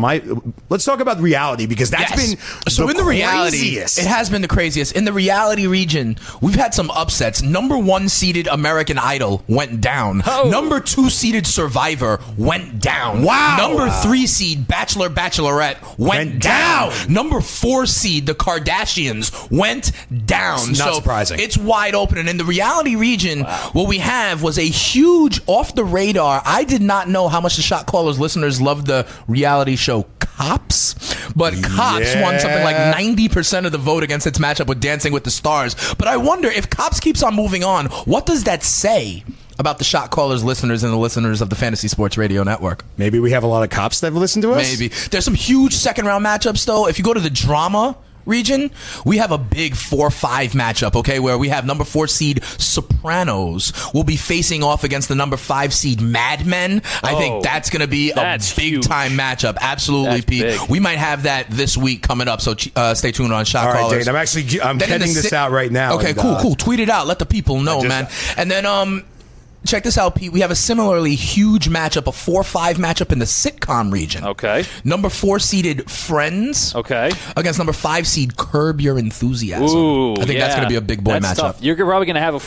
let's talk about reality because that's been so in the reality. It has been the craziest. In the reality region, we've had some upsets. Number 1 seeded American Idol went down. Number 2 seeded Survivor went down. Wow. Number 3 seed Bachelor Bachelorette went down. Number 4 seed the Kardashians went down. It's not surprising. It's wide open. And in the reality region, what we have was a huge off the radar. I did not know how much the Shot Callers listeners loved the reality show Cops, but Cops won something like 90% of the vote against its matchup with Dancing with the Stars. But I wonder if Cops keeps on moving on, what does that say about the Shot Callers listeners and the listeners of the Fantasy Sports Radio Network? Maybe we have a lot of cops that listen to us? Maybe. There's some huge second round matchups, though. If you go to the drama region, we have a big 4-5 matchup, okay, where we have number 4 seed Sopranos will be facing off against the number 5 seed Mad Men. I think that's going to be a big-time matchup. Absolutely, Pete. Big. We might have that this week coming up, so stay tuned on Shot Callers. All right, Dane, I'm heading this out right now. Okay, cool. Tweet it out. Let the people know, man. And then, check this out, Pete. We have a similarly huge matchup, a 4-5 matchup in the sitcom region. Okay. Number 4 seeded Friends. Okay. Against number 5 seed Curb Your Enthusiasm. Ooh, I think that's going to be a big boy matchup. Tough. You're probably going to have a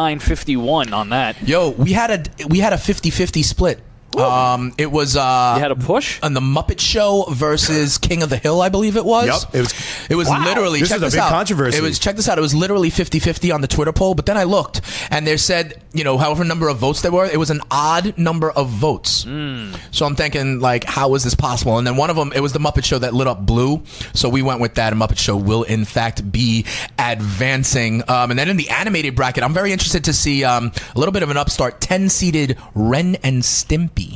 49-51 on that. Yo, we had a 50-50 split. It was you had a push on the Muppet Show versus King of the Hill, I believe it was. Yep, it was literally. This is a big controversy. Check this out. It was literally 50-50 on the Twitter poll, but then I looked and they said, however number of votes there were, it was an odd number of votes. So I'm thinking, like, how is this possible? And then one of them, it was the Muppet Show that lit up blue, so we went with that. And Muppet Show will in fact be advancing. And then in the animated bracket, I'm very interested to see a little bit of an upstart. 10-seeded Ren and Stimpy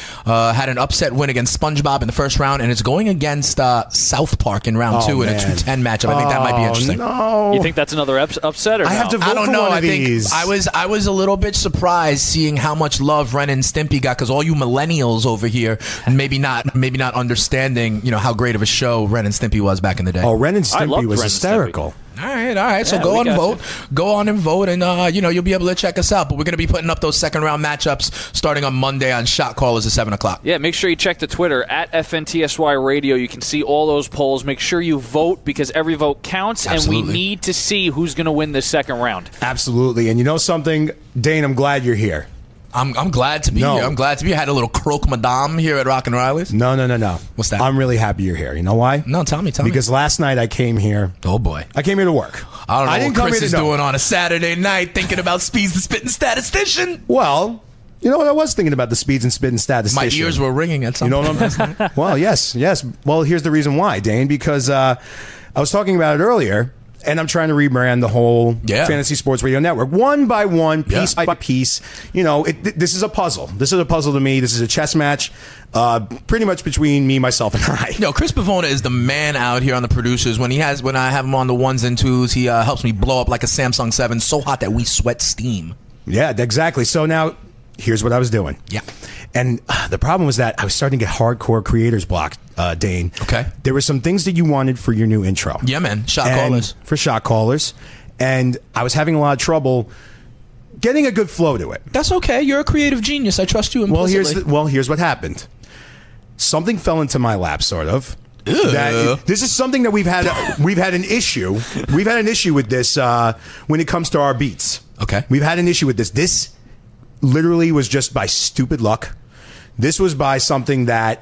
had an upset win against SpongeBob in the first round, and it's going against South Park in round 2 in a 2-10 matchup. I think that might be interesting. No. You think that's another upset, or I have to vote I don't for know. one I of think these. I was a little bit surprised seeing how much love Ren and Stimpy got, because all you millennials over here maybe not understanding how great of a show Ren and Stimpy was back in the day. Oh, Ren and I Stimpy loved was Ren and hysterical. All right. So Yeah, go we on and got vote. Go on and vote, and you'll be able to check us out. But we're going to be putting up those second round matchups starting on Monday on Shot Callers at 7:00. Yeah, make sure you check the Twitter at FNTSY Radio. You can see all those polls. Make sure you vote, because every vote counts, Absolutely. and we need to see who's going to win this second round. Absolutely. And you know something, Dane, I'm glad you're here. I'm glad to be here. I'm glad to be here. I had a little croque madame here at Rockin' Riley's. No. What's that? I'm really happy you're here. You know why? No, tell me. Because last night I came here. Oh, boy. I came here to work. I don't know didn't what come Chris here is to know. doing on a Saturday night thinking about Speeds the Spitting Statistician. Well, you know what? I was thinking about the Speeds and Spitting Statistician. My ears were ringing at some point. what I'm Well, yes. Well, here's the reason why, Dane, because I was talking about it earlier, and I'm trying to rebrand the whole Fantasy Sports Radio Network one by one, piece by piece. This is a puzzle. This is a puzzle to me. This is a chess match, pretty much between me, myself, and I. Chris Pavona is the man out here on the producers. When I have him on the ones and twos, he helps me blow up like a Samsung 7, so hot that we sweat steam. Yeah, exactly. So now, here's what I was doing. Yeah. And the problem was that I was starting to get hardcore creators blocked, Dane. Okay. There were some things that you wanted for your new intro. Yeah, man. Shot And Callers. For Shot Callers. And I was having a lot of trouble getting a good flow to it. That's okay. You're a creative genius. I trust you implicitly. Here's what happened. Something fell into my lap, sort of. Ew. This is something that we've had an issue. We've had an issue with this when it comes to our beats. Okay. We've had an issue with this. This literally was just by stupid luck. This was by something that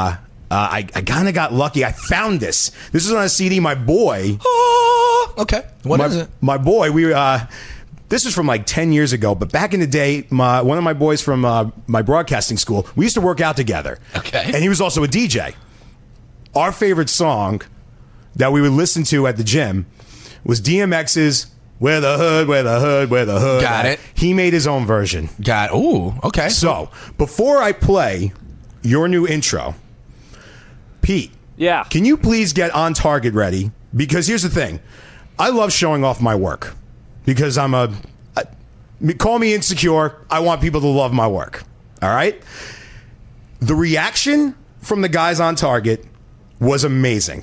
I kind of got lucky. I found this. This is on a CD. My boy. Okay. What is it? My boy. This was from like 10 years ago, but back in the day, one of my boys from my broadcasting school, we used to work out together. Okay. And he was also a DJ. Our favorite song that we would listen to at the gym was DMX's Where the Hood, Where the Hood, Where the Hood. Got it. He made his own version. Got it. Ooh, okay. So, before I play your new intro, Pete. Yeah. Can you please get On Target ready? Because here's the thing. I love showing off my work. Because call me insecure. I want people to love my work. All right? The reaction from the guys on Target was amazing.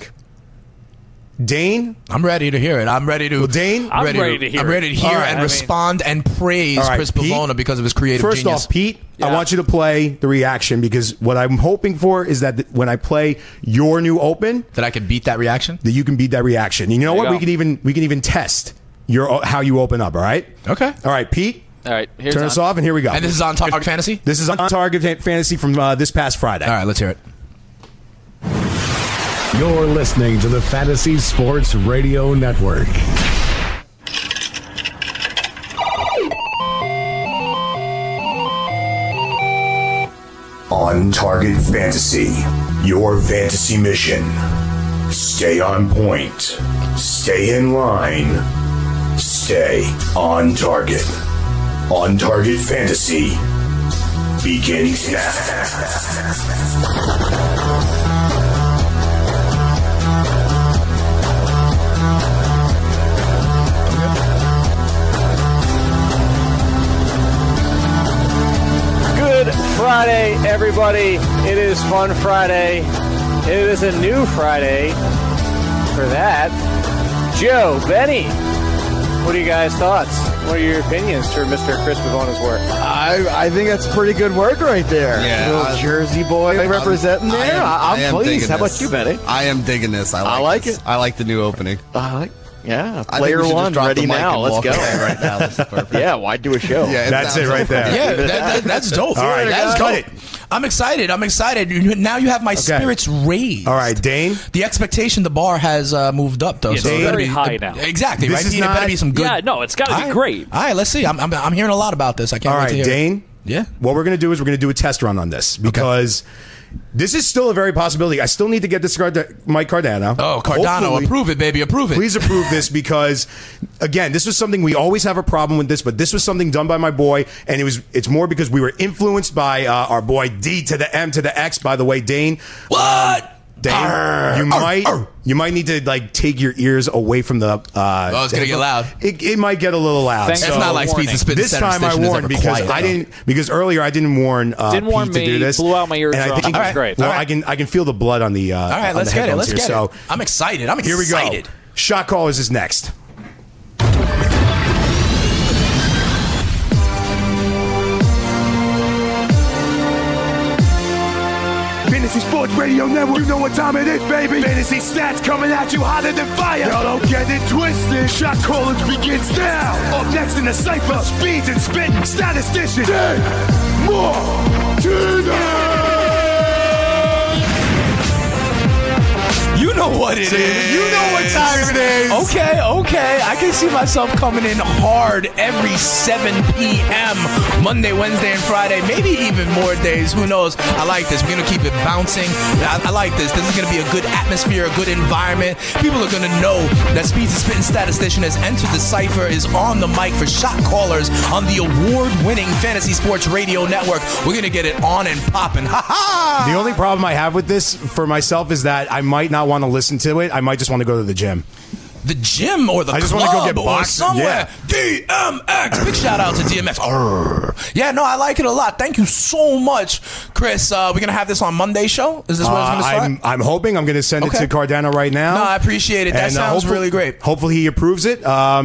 Dane? I'm ready to hear it. I'm ready to. Well, Dane? I'm ready to hear I'm ready to hear All right, and respond and praise All right, Chris Pete, Pavona because of his creative First genius. off, Pete, I Yeah. want you to play the reaction because what I'm hoping for is that when I play your new open, that I could beat that reaction. that you can beat that reaction. And you know There what? you We can even test how you open up. All right. Okay. All right, Pete. All right, here's Turn us off, and here we go. And this is on Target Fantasy? This is on Target Fantasy from this past Friday. All right, let's hear it. You're listening to the Fantasy Sports Radio Network. On Target Fantasy, your fantasy mission. Stay on point. Stay in line. Stay on target. On Target Fantasy begins now. everybody. It is Fun Friday. It is a new Friday for that. Joe, Benny, what are you guys' thoughts? What are your opinions for Mr. Chris Pavona's work? I think that's pretty good work right there. Yeah, little Jersey boy representing there. I'm pleased. How about you, Benny? I am digging this. I like it. I like the new opening. Yeah, player one ready now. Let's go. Right now, this is perfect. Yeah, why do a show? Yeah, that's it right there. Yeah, that's dope. All right, that's cut dope. it. I'm excited. Now you have my spirits raised. All right, Dane. The expectation, the bar has moved up, though. It's so very high now. Exactly. This Right? is It not- better be some good. Yeah, no, it's got to be great. All right, let's see. I'm hearing a lot about this. I can't All wait right, to hear Dane. it. Yeah. What we're going to do is we're going to do a test run on this because this is still a very possibility. I still need to get this Mike Cardano. Oh, Cardano, Hopefully- approve it, baby. Approve it. Please approve this because, again, this was something we always have a problem with this, but this was something done by my boy, and it's more because we were influenced by our boy D to the M to the X. By the way, Dane. What? Dane, you might need to like take your ears away from the. It's gonna get loud. It might get a little loud. Thanks So It's not like warning. Speeds and Spit. this time I warned because earlier I didn't warn. Didn't warn Pete to me, do this. blew out my eardrum. And I think, It was great. Well, All right. I can feel the blood on the. All right, let's get it. Let's get it. I'm excited. I'm Here we excited. go. Shot callers is next. Fantasy Sports Radio Network, you know what time it is, baby. Fantasy stats coming at you hotter than fire. Y'all don't get it twisted. Shot callers begins now. Up next in the cypher, Speeds and Spitting statistician. Martinez. You know what it is. You know what time it is. Okay. I can see myself coming in hard every 7 p.m. Monday, Wednesday, and Friday. Maybe even more days. Who knows? I like this. We're going to keep it bouncing. I like this. This is going to be a good atmosphere, a good environment. People are going to know that Speeds and Spitting Statistician has entered the cipher, is on the mic for shot callers on the award-winning Fantasy Sports Radio Network. We're going to get it on and popping. Ha-ha! The only problem I have with this for myself is that I might not want to listen to it. I might just want to go to the gym. The gym or the I just club want to go get or boxed. somewhere. Yeah. DMX. Big shout out to DMX. Arr. Yeah, no, I like it a lot. Thank you so much, Chris. We're going to have this on Monday's show? Is this where it's going to start? I'm hoping. I'm going to send Okay. it to Cardano right now. No, I appreciate it. That sounds really great. Hopefully he approves it.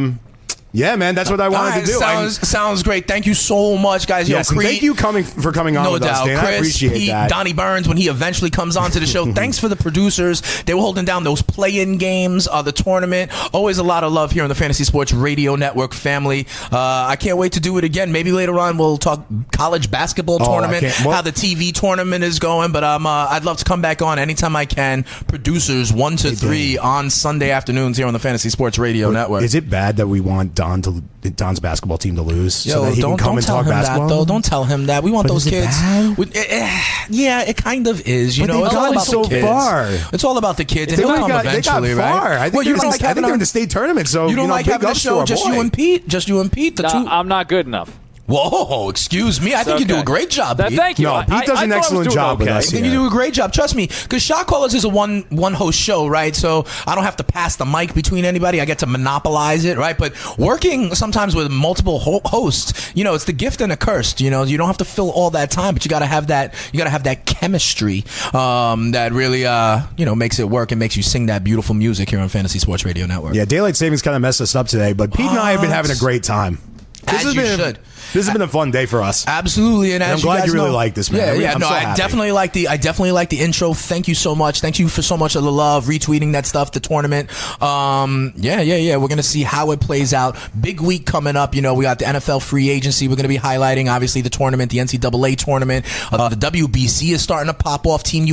Yeah, man, that's what I wanted to do. Sounds great. Thank you so much, guys. Yes, and thank you for coming on no with doubt. us, Dan. Chris, I appreciate Pete, that. Donnie Burns, when he eventually comes onto the show. Thanks for the producers. They were holding down those play-in games, the tournament. Always a lot of love here on the Fantasy Sports Radio Network family. I can't wait to do it again. Maybe later on we'll talk college basketball tournament, how the TV tournament is going. But I'd love to come back on anytime I can. Producers 1 to 3 on Sunday afternoons here on the Fantasy Sports Radio Network. Is it bad that we want Don's basketball team to lose so that he don't can come and tell talk him basketball? that, though. Don't tell him that. We want But those is it kids. bad? Yeah, it kind of is. You But know, they've it's all gotten about so the kids. far. It's all about the kids, and They he'll come got eventually, far. right? I think they're in the state tournament. So you don't like big having a ups to show our just boy. you and Pete? Just you and Pete? The two. I'm not good enough. Whoa, excuse me. I think you do a great job, Pete. Thank you. No, Pete does an excellent job with us. I think you do a great job. Trust me, because Shot Callers is a one host show, right? So I don't have to pass the mic between anybody. I get to monopolize it, right? But working sometimes with multiple hosts, you know, it's the gift and a curse. You know, you don't have to fill all that time, but you got to have that. You got to have that chemistry that really, you know, makes it work and makes you sing that beautiful music here on Fantasy Sports Radio Network. Yeah, daylight savings kind of messed us up today, but Pete and I have been having a great time. As you should. This has been a fun day for us. Absolutely, and I'm glad you really like this, man. Yeah, I'm no, so I happy. definitely like the intro. Thank you so much. Thank you for so much of the love, retweeting that stuff, the tournament. Yeah. We're gonna see how it plays out. Big week coming up. You know, we got the NFL free agency. We're gonna be highlighting obviously the tournament, the NCAA tournament. The WBC is starting to pop off. Team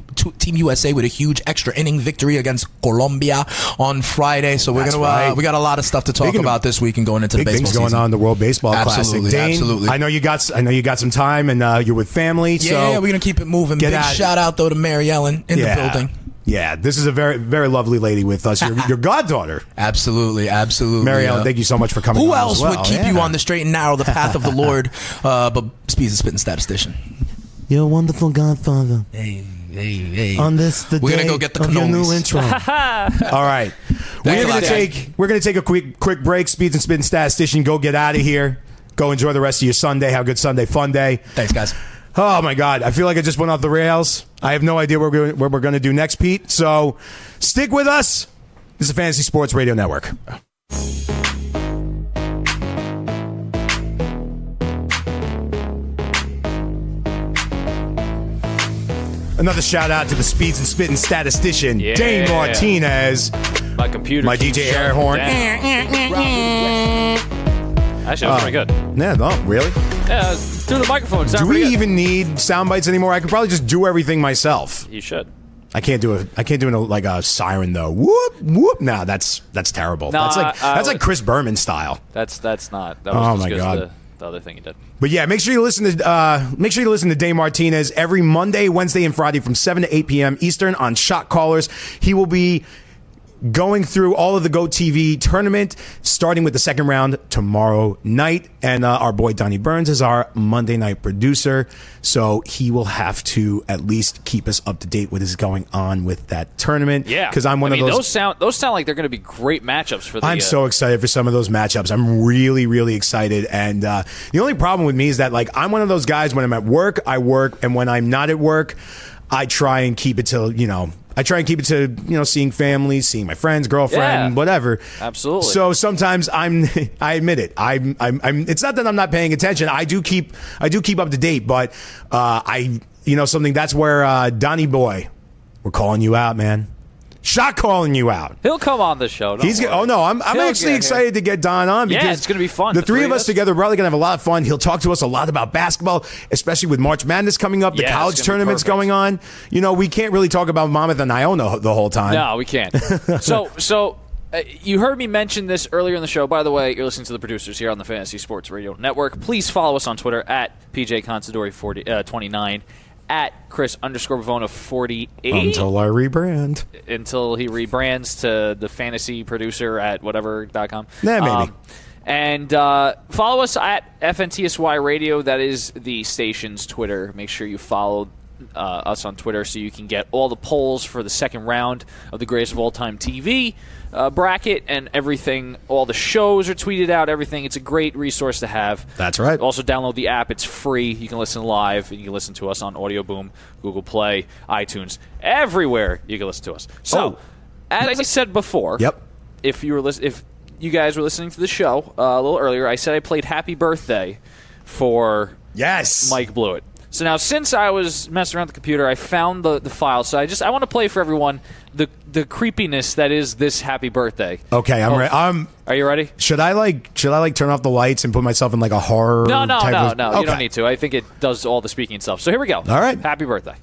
USA with a huge extra inning victory against Colombia on Friday. So we're we got a lot of stuff to talk about this week and going into the big baseball things going season. on in the World Baseball Classic. Dane, Absolutely. I know you got some time, and you're with family. Yeah, we're gonna keep it moving. Big shout out though to Mary Ellen in the building. Yeah, this is a very, very lovely lady with us. Your goddaughter. Absolutely. Mary Ellen, thank you so much for coming. Who on else as well. would keep you on the straight and narrow, the path of the Lord? But Speeds and Spitting Statistician. You're a wonderful godfather. Hey. On this, the We're day gonna go get the of your new cannolis. intro. All right, we're gonna take a quick break. Speeds and Spitting Statistician, go get out of here. Go enjoy the rest of your Sunday. Have a good Sunday fun day. Thanks, guys. Oh, my God. I feel like I just went off the rails. I have no idea what we're going to do next, Pete. So stick with us. This is Fantasy Sports Radio Network. Another shout out to the Speeds and Spitting statistician, Dane Martinez. My computer. My DJ air horn. Actually, that was pretty good. Yeah, no, really? Yeah, through the microphone. Do we even need sound bites anymore? I could probably just do everything myself. You should. I can't do like a siren though. Whoop whoop. Nah, that's terrible. No, that's like Chris Berman style. That's not. That was my just God. The other thing he did. But yeah, make sure you listen to Dane Martinez every Monday, Wednesday, and Friday from 7 to 8 p.m. Eastern on Shot Callers. He will be going through all of the GoTV tournament, starting with the second round tomorrow night. And our boy Donnie Burns is our Monday night producer, so he will have to at least keep us up to date what is going on with that tournament. Yeah, because I'm one of those. Those sound like they're going to be great matchups for the. I'm so excited for some of those matchups. I'm really, really excited. And the only problem with me is that like I'm one of those guys. When I'm at work, I work, and when I'm not at work, I try and keep it to seeing family, seeing my friends, girlfriend, whatever. Absolutely. So sometimes I admit it. I'm it's not that I'm not paying attention. I do keep up to date, but something that's where Donnie boy, we're calling you out, man. Shot calling you out. He'll come on the show. I'm actually excited to get Don on because it's going to be fun. The three of us together are probably going to have a lot of fun. He'll talk to us a lot about basketball, especially with March Madness coming up, the college tournaments going on. We can't really talk about Monmouth and Iona the whole time. No, we can't. So you heard me mention this earlier in the show. By the way, you're listening to the producers here on the Fantasy Sports Radio Network. Please follow us on Twitter at PJ Considori 29. At Chris_Bavona 48 until I rebrand. Until he rebrands to the fantasy producer at whatever.com. Yeah, maybe. And follow us at FNTSY Radio. That is the station's Twitter. Make sure you follow us on Twitter so you can get all the polls for the second round of the Greatest of All Time TV bracket and everything. All the shows are tweeted out, everything. It's a great resource to have. That's right. Also, download the app. It's free. You can listen live, and you can listen to us on Audio Boom, Google Play, iTunes, everywhere you can listen to us. So, as I said before, if you guys were listening to the show a little earlier, I said I played Happy Birthday for Mike Blewett. So now, since I was messing around with the computer, I found the file. So I want to play for everyone the creepiness that is this Happy Birthday. Okay, I'm ready. Are you ready? Should I turn off the lights and put myself in like a horror? No. Okay. You don't need to. I think it does all the speaking stuff. So here we go. All right. Happy birthday.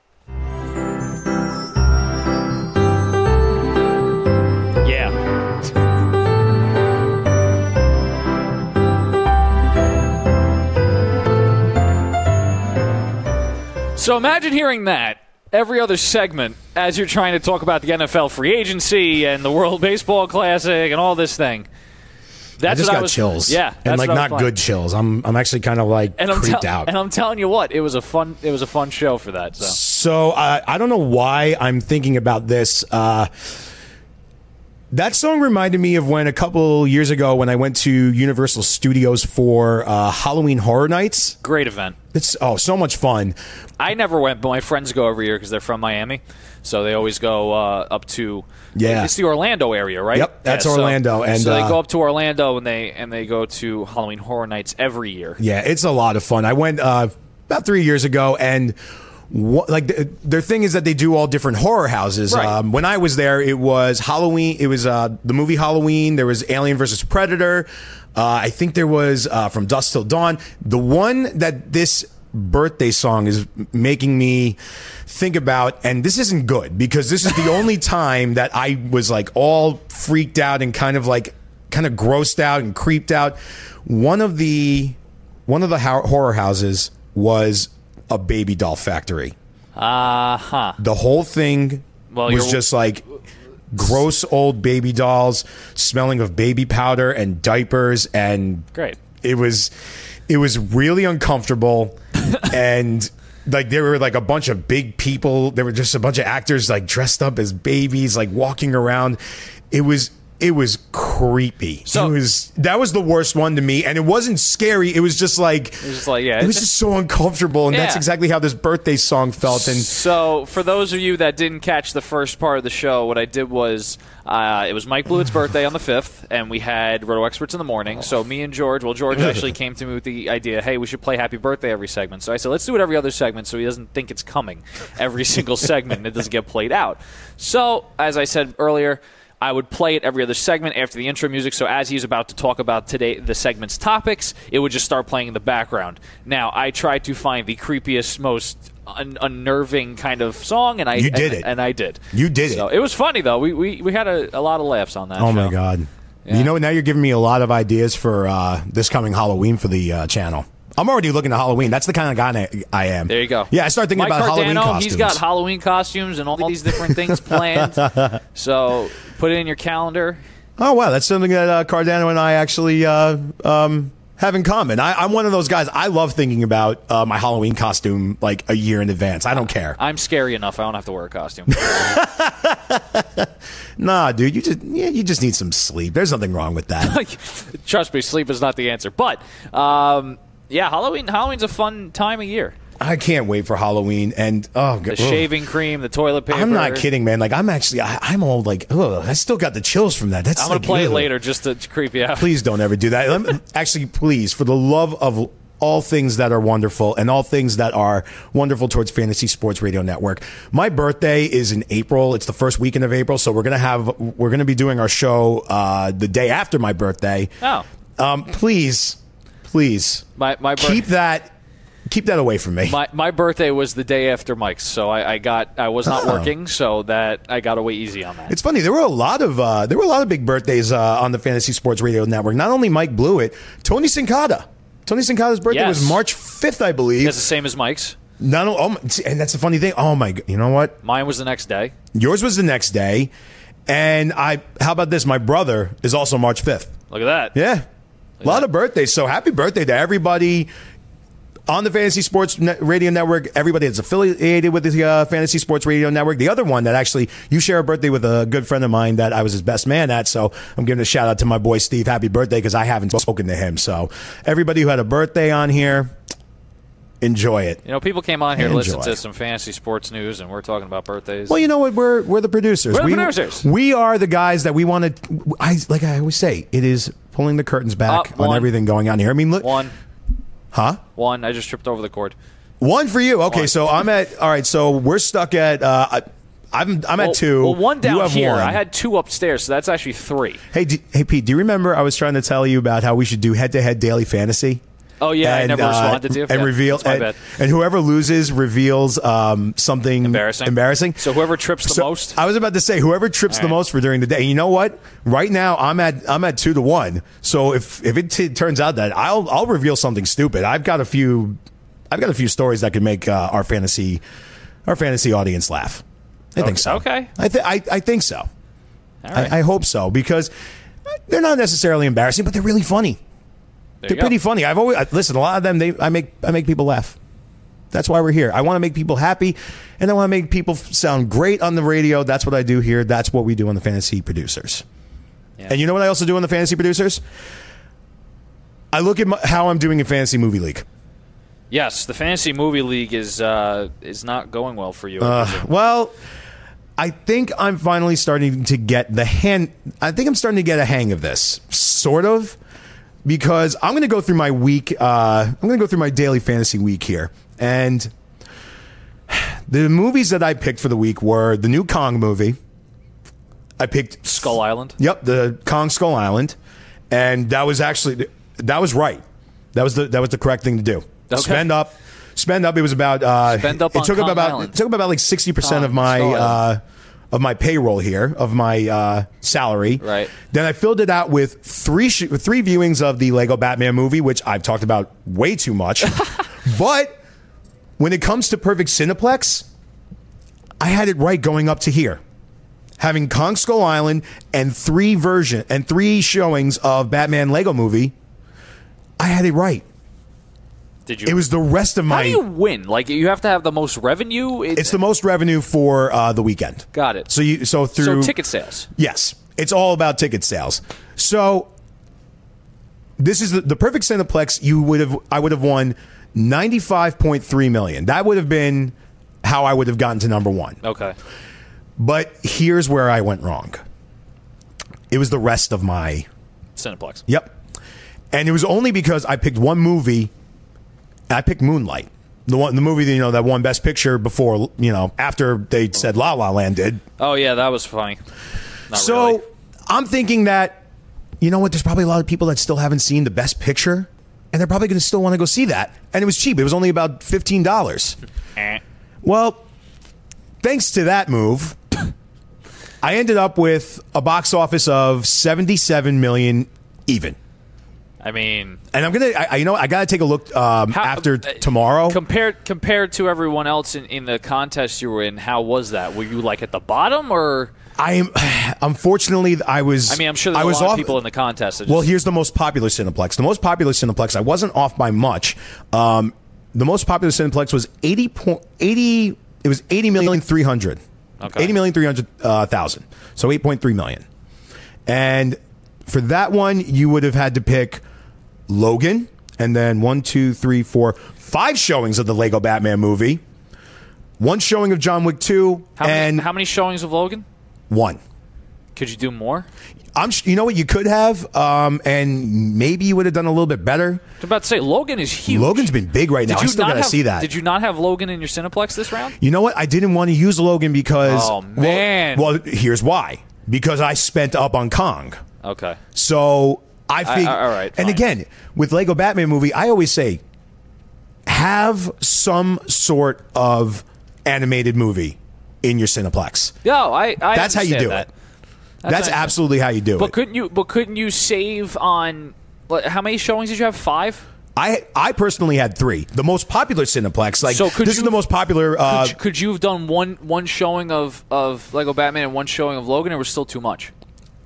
So imagine hearing that every other segment as you're trying to talk about the NFL free agency and the World Baseball Classic and all this thing. I just got chills. Yeah, and like not good chills. I'm actually kind of like creeped out. And I'm telling you what, it was a fun show for that. So I don't know why I'm thinking about this. That song reminded me of when a couple years ago when I went to Universal Studios for Halloween Horror Nights. Great event. It's so much fun. I never went, but my friends go every year because they're from Miami, so they always go up to. Yeah, it's the Orlando area, right? Yep, that's Orlando, and so they go up to Orlando and they go to Halloween Horror Nights every year. Yeah, it's a lot of fun. I went about 3 years ago, and their thing is that they do all different horror houses. Right. When I was there, it was Halloween. It was the movie Halloween. There was Alien vs. Predator. I think there was From Dusk Till Dawn. The one that this birthday song is making me think about, and this isn't good because this is the only time that I was like all freaked out and kind of grossed out and creeped out. One of the horror houses was a baby doll factory. The whole thing was just like gross old baby dolls smelling of baby powder and diapers, and great. It was really uncomfortable. And like there were like a bunch of big people. There were just a bunch of actors like dressed up as babies, like walking around. It was It was creepy. So- That was the worst one to me, and it wasn't scary. It was just like it was just so uncomfortable, and that's Yeah. exactly how this birthday song felt. And So, for those of you that didn't catch the first part of the show, what I did was it was Mike Blewett's birthday on the 5th, and we had Roto Experts in the morning. So me and George actually came to me with the idea, hey, we should play Happy Birthday every segment. So I said, let's do it every other segment so he doesn't think it's coming every single segment and it doesn't get played out. So, as I said earlier, I would play it every other segment after the intro music, so as he's about to talk about today the segment's topics, it would just start playing in the background. Now, I tried to find the creepiest, most unnerving kind of song, and I You did it. And I did. You did So it. it was funny, though. We had a lot of laughs on that Oh show. my God. Yeah. You know, now you're giving me a lot of ideas for this coming Halloween for the channel. I'm already looking at Halloween. That's the kind of guy I am. There you go. Yeah, I start thinking Mike about Halloween Cardano, costumes. he's got Halloween costumes and all these different things planned. So put it in your calendar. Oh, wow. That's something that Cardano and I actually have in common. I'm one of those guys. I love thinking about my Halloween costume like a year in advance. I don't care. I'm scary enough. I don't have to wear a costume. Nah, dude. You just need some sleep. There's nothing wrong with that. Trust me, sleep is not the answer. But, yeah, Halloween's a fun time of year. I can't wait for Halloween and The shaving cream, the toilet paper. I'm not kidding, man. Like I'm all like, I still got the chills from that. That's I'm going like, to play it ugh. later just to creep you out. Please don't ever do that. Actually, please, for the love of all things that are wonderful and all things that are wonderful towards Fantasy Sports Radio Network. My birthday is in April. It's the first weekend of April, so we're gonna be doing our show the day after my birthday. Oh. Please, My keep that away from me. My birthday was the day after Mike's, so I was not working, so that I got away easy on that. It's funny. There were a lot of big birthdays on the Fantasy Sports Radio Network. Not only Mike Blewett, Tony Sincata. Tony Sincata's birthday was March 5th, I believe. That's the same as Mike's. And that's the funny thing. Oh my! You know what? Mine was the next day. Yours was the next day, and how about this? My brother is also March 5th. Look at that. Yeah, a lot of birthdays. So happy birthday to everybody on the Fantasy Sports Radio Network, everybody that's affiliated with the Fantasy Sports Radio Network. The other one that actually, you share a birthday with a good friend of mine that I was his best man at, so I'm giving a shout out to my boy Steve. Happy birthday, because I haven't spoken to him. So everybody who had a birthday on here, enjoy it. You know, people came on here to listen Enjoy. to some fantasy sports news, and we're talking about birthdays. Well, you know what? We're the producers. We're the producers. We are the guys that we want to. Like I always say, it is pulling the curtains back on everything going on here. I mean, look. Huh? One. I just tripped over the cord. One for you. Okay, so I'm at. All right, so we're stuck at. I'm at 2. Well, one You down have here. 1. I had 2 upstairs, so that's actually 3. Hey, Pete. Do you remember I was trying to tell you about how we should do head-to-head daily fantasy? Oh, yeah, I never responded to you. And Yeah, reveal, that's my bad. and whoever loses reveals something embarrassing. So whoever trips the most. I was about to say whoever trips the most for during the day. And you know what? Right now I'm at 2-1. So if it turns out that I'll reveal something stupid. I've got a few stories that could make our fantasy audience laugh. I think so. Okay. I think so. All right. I hope so, because they're not necessarily embarrassing, but they're really funny. They're pretty funny. I've always listen. A lot of them, I make people laugh. That's why we're here. I want to make people happy, and I want to make people sound great on the radio. That's what I do here. That's what we do on the Fantasy Producers. Yeah. And you know what I also do on the Fantasy Producers? I look at how I'm doing in Fantasy Movie League. Yes, the Fantasy Movie League is not going well for you. Well, I think I'm finally starting to get the hang. I think I'm starting to get a hang of this, sort of. Because I'm going to go through my week. I'm going to go through my daily fantasy week here. And the movies that I picked for the week were the new Kong movie. I picked Skull Island. Yep, the Kong Skull Island. And that was right. That was the correct thing to do. Okay. Spend up. It was about Spend up on Kong Island. It took about like 60% of my payroll here, of my salary. Right. Then I filled it out with three viewings of the Lego Batman movie, which I've talked about way too much. But when it comes to Perfect Cineplex, I had it right going up to here. Having Kong Skull Island and 3 showings of Batman Lego movie, I had it right. Did you? It was the rest of my... How do you win? Like, you have to have the most revenue? It's the most revenue for the weekend. Got it. So through ticket sales. Yes. It's all about ticket sales. So this is the perfect Cineplex. I would have won $95.3 million. That would have been how I would have gotten to number one. Okay. But here's where I went wrong. It was the rest of my Cineplex. Yep. And it was only because I picked one movie. I picked Moonlight. The movie that won Best Picture before, after they said La La Land did. Oh yeah, that was funny. Not so really. I'm thinking that, there's probably a lot of people that still haven't seen the Best Picture, and they're probably going to still want to go see that. And it was cheap. It was only about $15. Well, thanks to that move, I ended up with a box office of $77 million even. I mean, and I'm gonna, I gotta take a look after tomorrow. Compared to everyone else in the contest you were in, how was that? Were you like at the bottom, or? Unfortunately, I was. I mean, I'm sure there were a lot of people in the contest. Well, here's the most popular Cineplex. The most popular Cineplex, I wasn't off by much. The most popular Cineplex was 80. It was 80,300,000. Okay. 80,300,000. So 8.3 million. And for that one, you would have had to pick Logan, and then 5 showings of the Lego Batman movie, 1 showing of John Wick 2, how many showings of Logan? 1. Could you do more? You know what you could have, and maybe you would have done a little bit better. I was about to say, Logan is huge. Logan's been big right now. I still got to see that. Did you not have Logan in your Cineplex this round? You know what? I didn't want to use Logan because... Oh, man. Well, here's why. Because I spent up on Kong. Okay. So I think... all right, fine. And again, with Lego Batman movie, I always say, have some sort of animated movie in your Cineplex. No, I That's how you do that. it. That's absolutely how you do it. Couldn't you save on... How many showings did you have? 5? I personally had 3. The most popular Cineplex. This is the most popular... could you have done one showing of Lego Batman and 1 showing of Logan, or was still too much?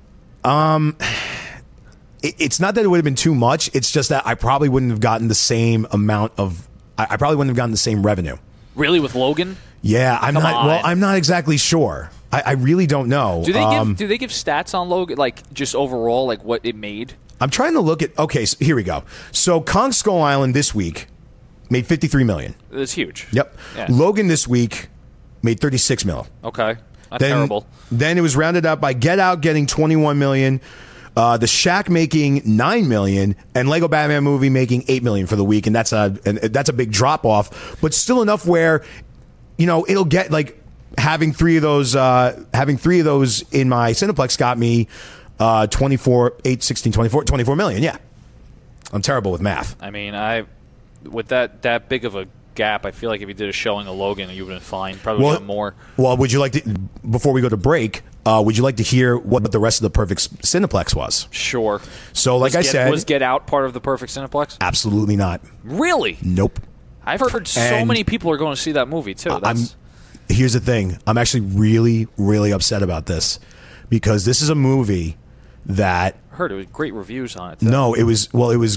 It's not that it would have been too much. It's just that I probably wouldn't have gotten the same amount of... I probably wouldn't have gotten the same revenue. Really, with Logan? Yeah, I'm not exactly sure. I really don't know. Do they give stats on Logan, like just overall, like what it made? I'm trying to look at... Okay, so here we go. So Kong Skull Island this week made $53 million. That's huge. Yep. Yeah. Logan this week made $36 million. Okay. Not terrible. Then it was rounded out by Get Out getting $21 million, The Shack making $9 million, and Lego Batman movie making $8 million for the week, and that's a big drop off, but still enough where it'll get like having 3 of those in my Cineplex got me 24 million. Yeah, I'm terrible with math. I mean, with that big of a gap, I feel like if you did a showing of Logan, you would have been fine. Probably would have more. Well, would you like to, before we go to break, would you like to hear what the rest of the perfect Cineplex was? Sure. So, like I said... Was Get Out part of the perfect Cineplex? Absolutely not. Really? Nope. I've heard so many people are going to see that movie, too. Here's the thing. I'm actually really, really upset about this, because this is a movie that... I heard it was great reviews on it, too. No, it was...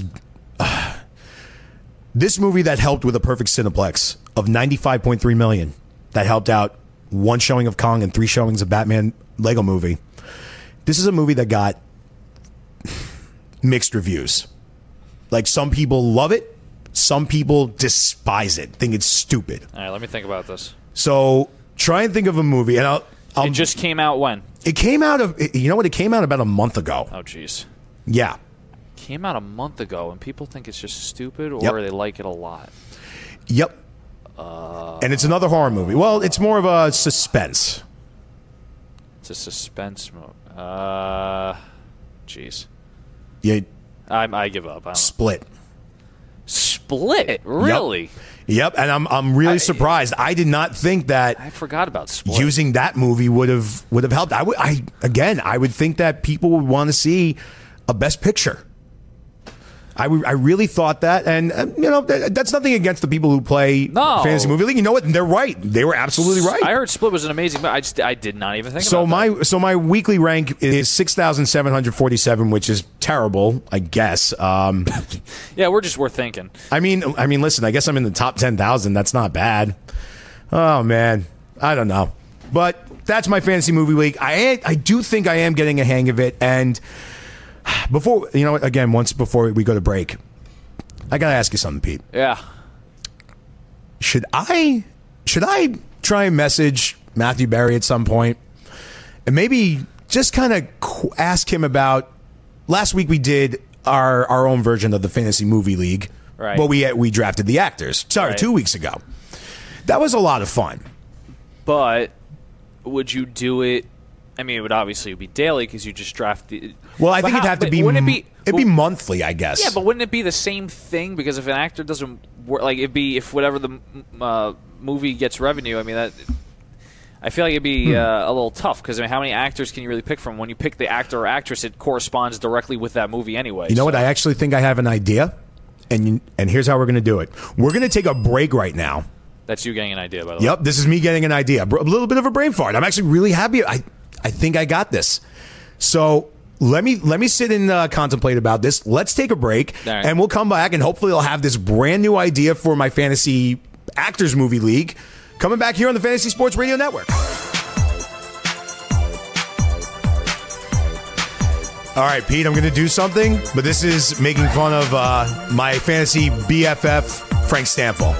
This movie that helped with a perfect Cineplex of $95.3 million, that helped out 1 showing of Kong and 3 showings of Batman Lego movie. This is a movie that got mixed reviews. Like, some people love it, some people despise it, think it's stupid. All right, let me think about this. So try and think of a movie, and it just came out when? It came out it came out about a month ago. Oh, jeez. Yeah. Came out a month ago, and people think it's just stupid, or they like it a lot. Yep. And it's another horror movie. Well, it's more of a suspense. It's a suspense movie. Jeez. Yeah. I give up. I don't know. Split. Split? Really? Yep. And I'm really surprised. I did not think that... I forgot about Split. Using that movie would have helped. I would think that people would want to see a Best Picture. I really thought that, and that's nothing against the people who play Fantasy Movie League. You know what? They're right. They were absolutely right. I heard Split was an amazing, but I did not even think about that. So my weekly rank is 6,747, which is terrible, I guess. Yeah, we're thinking. I mean, listen. I guess I'm in the top 10,000. That's not bad. Oh man, I don't know, but that's my fantasy movie league. I do think I am getting a hang of it. And before, again, once before we go to break, I got to ask you something, Pete. Yeah. Should I try and message Matthew Berry at some point and maybe just kind of ask him about last week we did our own version of the fantasy movie league. Right. But we drafted the actors. Sorry, right. 2 weeks ago. That was a lot of fun. But would you do it? I mean, it would obviously be daily because you just draft the. Well, I think it'd have to be. Wouldn't it be? It'd be monthly, I guess. Yeah, but wouldn't it be the same thing? Because if an actor doesn't work, like it'd be if whatever the movie gets revenue. I mean that. I feel like it'd be a little tough because how many actors can you really pick from? When you pick the actor or actress, it corresponds directly with that movie anyway. You know what? I actually think I have an idea, and here's how we're going to do it. We're going to take a break right now. That's you getting an idea, by the way. Yep, this is me getting an idea. A little bit of a brain fart. I'm actually really happy. I think I got this. So let me sit and contemplate about this. Let's take a break, right. And we'll come back, and hopefully I'll have this brand new idea for my fantasy actors movie league coming back here on the Fantasy Sports Radio Network. All right, Pete, I'm going to do something, but this is making fun of my fantasy BFF, Frank Stanfill.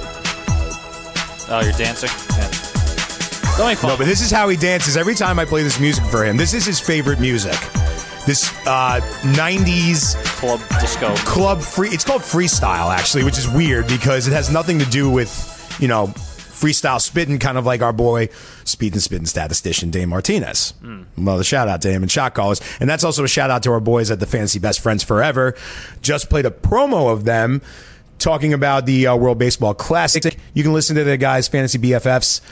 Oh, you're dancing? Yeah. No, but this is how he dances every time I play this music for him. This is his favorite music. This 90s club disco. It's called freestyle, actually, which is weird because it has nothing to do with, freestyle spitting, kind of like our boy, speed and spitting statistician Dave Martinez. Well, a shout out to him and shot callers. And that's also a shout out to our boys at the Fantasy Best Friends Forever. Just played a promo of them talking about the World Baseball Classic. You can listen to the guys, Fantasy BFFs,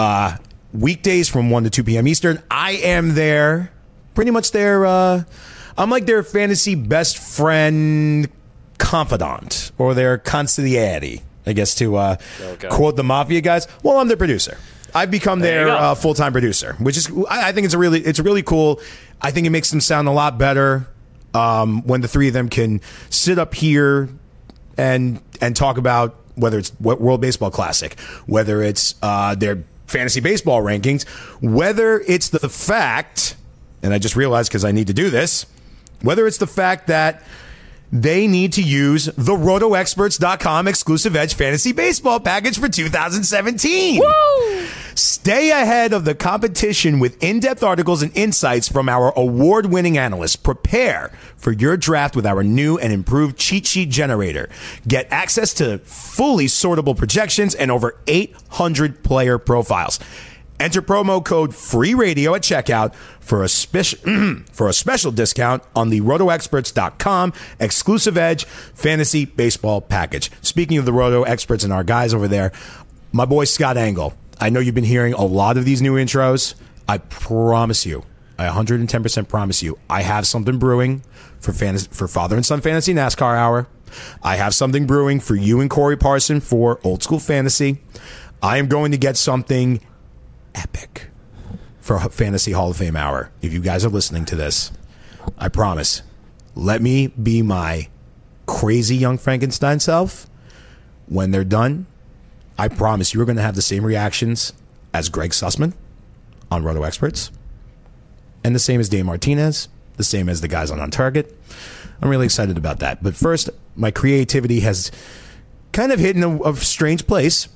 weekdays from 1 to 2 p.m. Eastern. I am there, pretty much there. I'm like their fantasy best friend confidant or their consigliere, I guess, to quote the Mafia guys. Well, I'm their producer. I've become their full-time producer, which is, I think it's really cool. I think it makes them sound a lot better when the three of them can sit up here and talk about whether it's World Baseball Classic, whether it's their fantasy baseball rankings, whether it's the fact, and I just realized because I need to do this, whether it's the fact that they need to use the RotoExperts.com exclusive Edge Fantasy Baseball package for 2017. Woo! Stay ahead of the competition with in-depth articles and insights from our award-winning analysts. Prepare for your draft with our new and improved cheat sheet generator. Get access to fully sortable projections and over 800 player profiles. Enter promo code FREERADIO at checkout for a special discount on the RotoExperts.com exclusive Edge Fantasy Baseball package. Speaking of the Roto Experts and our guys over there, my boy Scott Engel. I know you've been hearing a lot of these new intros. I promise you, I 110% promise you, I have something brewing for Father and Son Fantasy NASCAR Hour. I have something brewing for you and Corey Parson for Old School Fantasy. I am going to get something epic for Fantasy Hall of Fame Hour. If you guys are listening to this, I promise, let me be my crazy young Frankenstein self. When they're done, I promise you're going to have the same reactions as Greg Sussman on Roto Experts, and the same as Dave Martinez, the same as the guys on Target. I'm really excited about that. But first, my creativity has kind of hit in a strange place,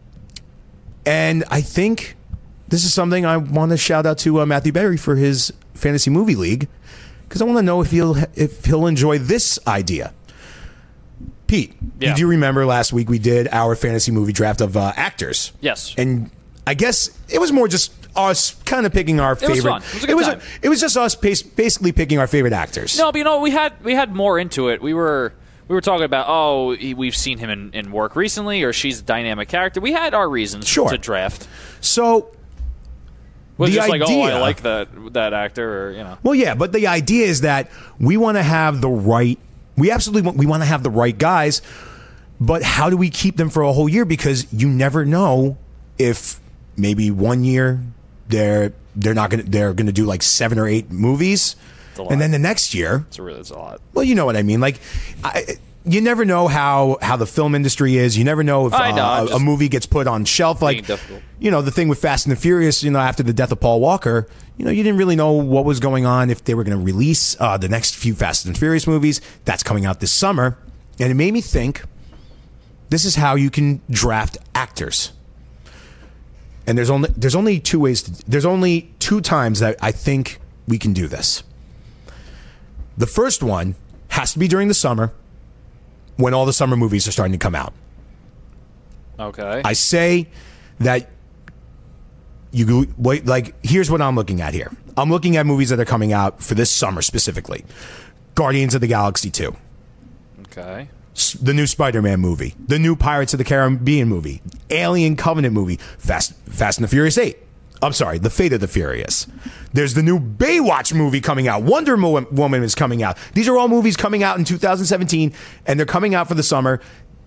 and I think this is something I want to shout out to Matthew Berry for his fantasy movie league, because I want to know if he'll enjoy this idea. Pete, Did you remember last week we did our fantasy movie draft of actors? Yes. And I guess it was more just us kind of picking our favorite. It was fun. It was a good time. It was just us basically picking our favorite actors. No, but we had more into it. We were talking about, we've seen him in work recently, or she's a dynamic character. We had our reasons to draft. So was just idea, like, I like that actor, or Well, yeah, but the idea is that we want to have the right. We want to have the right guys, but how do we keep them for a whole year? Because you never know if maybe 1 year they're going to do like 7 or 8 movies, and then the next year it's a lot. Well, you know what I mean. Like, you never know how the film industry is. You never know if a movie gets put on shelf. Like, the thing with Fast and the Furious, after the death of Paul Walker, you didn't really know what was going on, if they were going to release the next few Fast and Furious movies. That's coming out this summer. And it made me think, this is how you can draft actors. And there's only two ways. There's only two times that I think we can do this. The first one has to be during the summer, when all the summer movies are starting to come out. Okay. I say that here's what I'm looking at here. I'm looking at movies that are coming out for this summer specifically. Guardians of the Galaxy 2. Okay. The new Spider-Man movie. The new Pirates of the Caribbean movie. Alien Covenant movie. Fast and the Furious 8. I'm sorry, The Fate of the Furious. There's the new Baywatch movie coming out. Wonder Woman is coming out. These are all movies coming out in 2017, and they're coming out for the summer.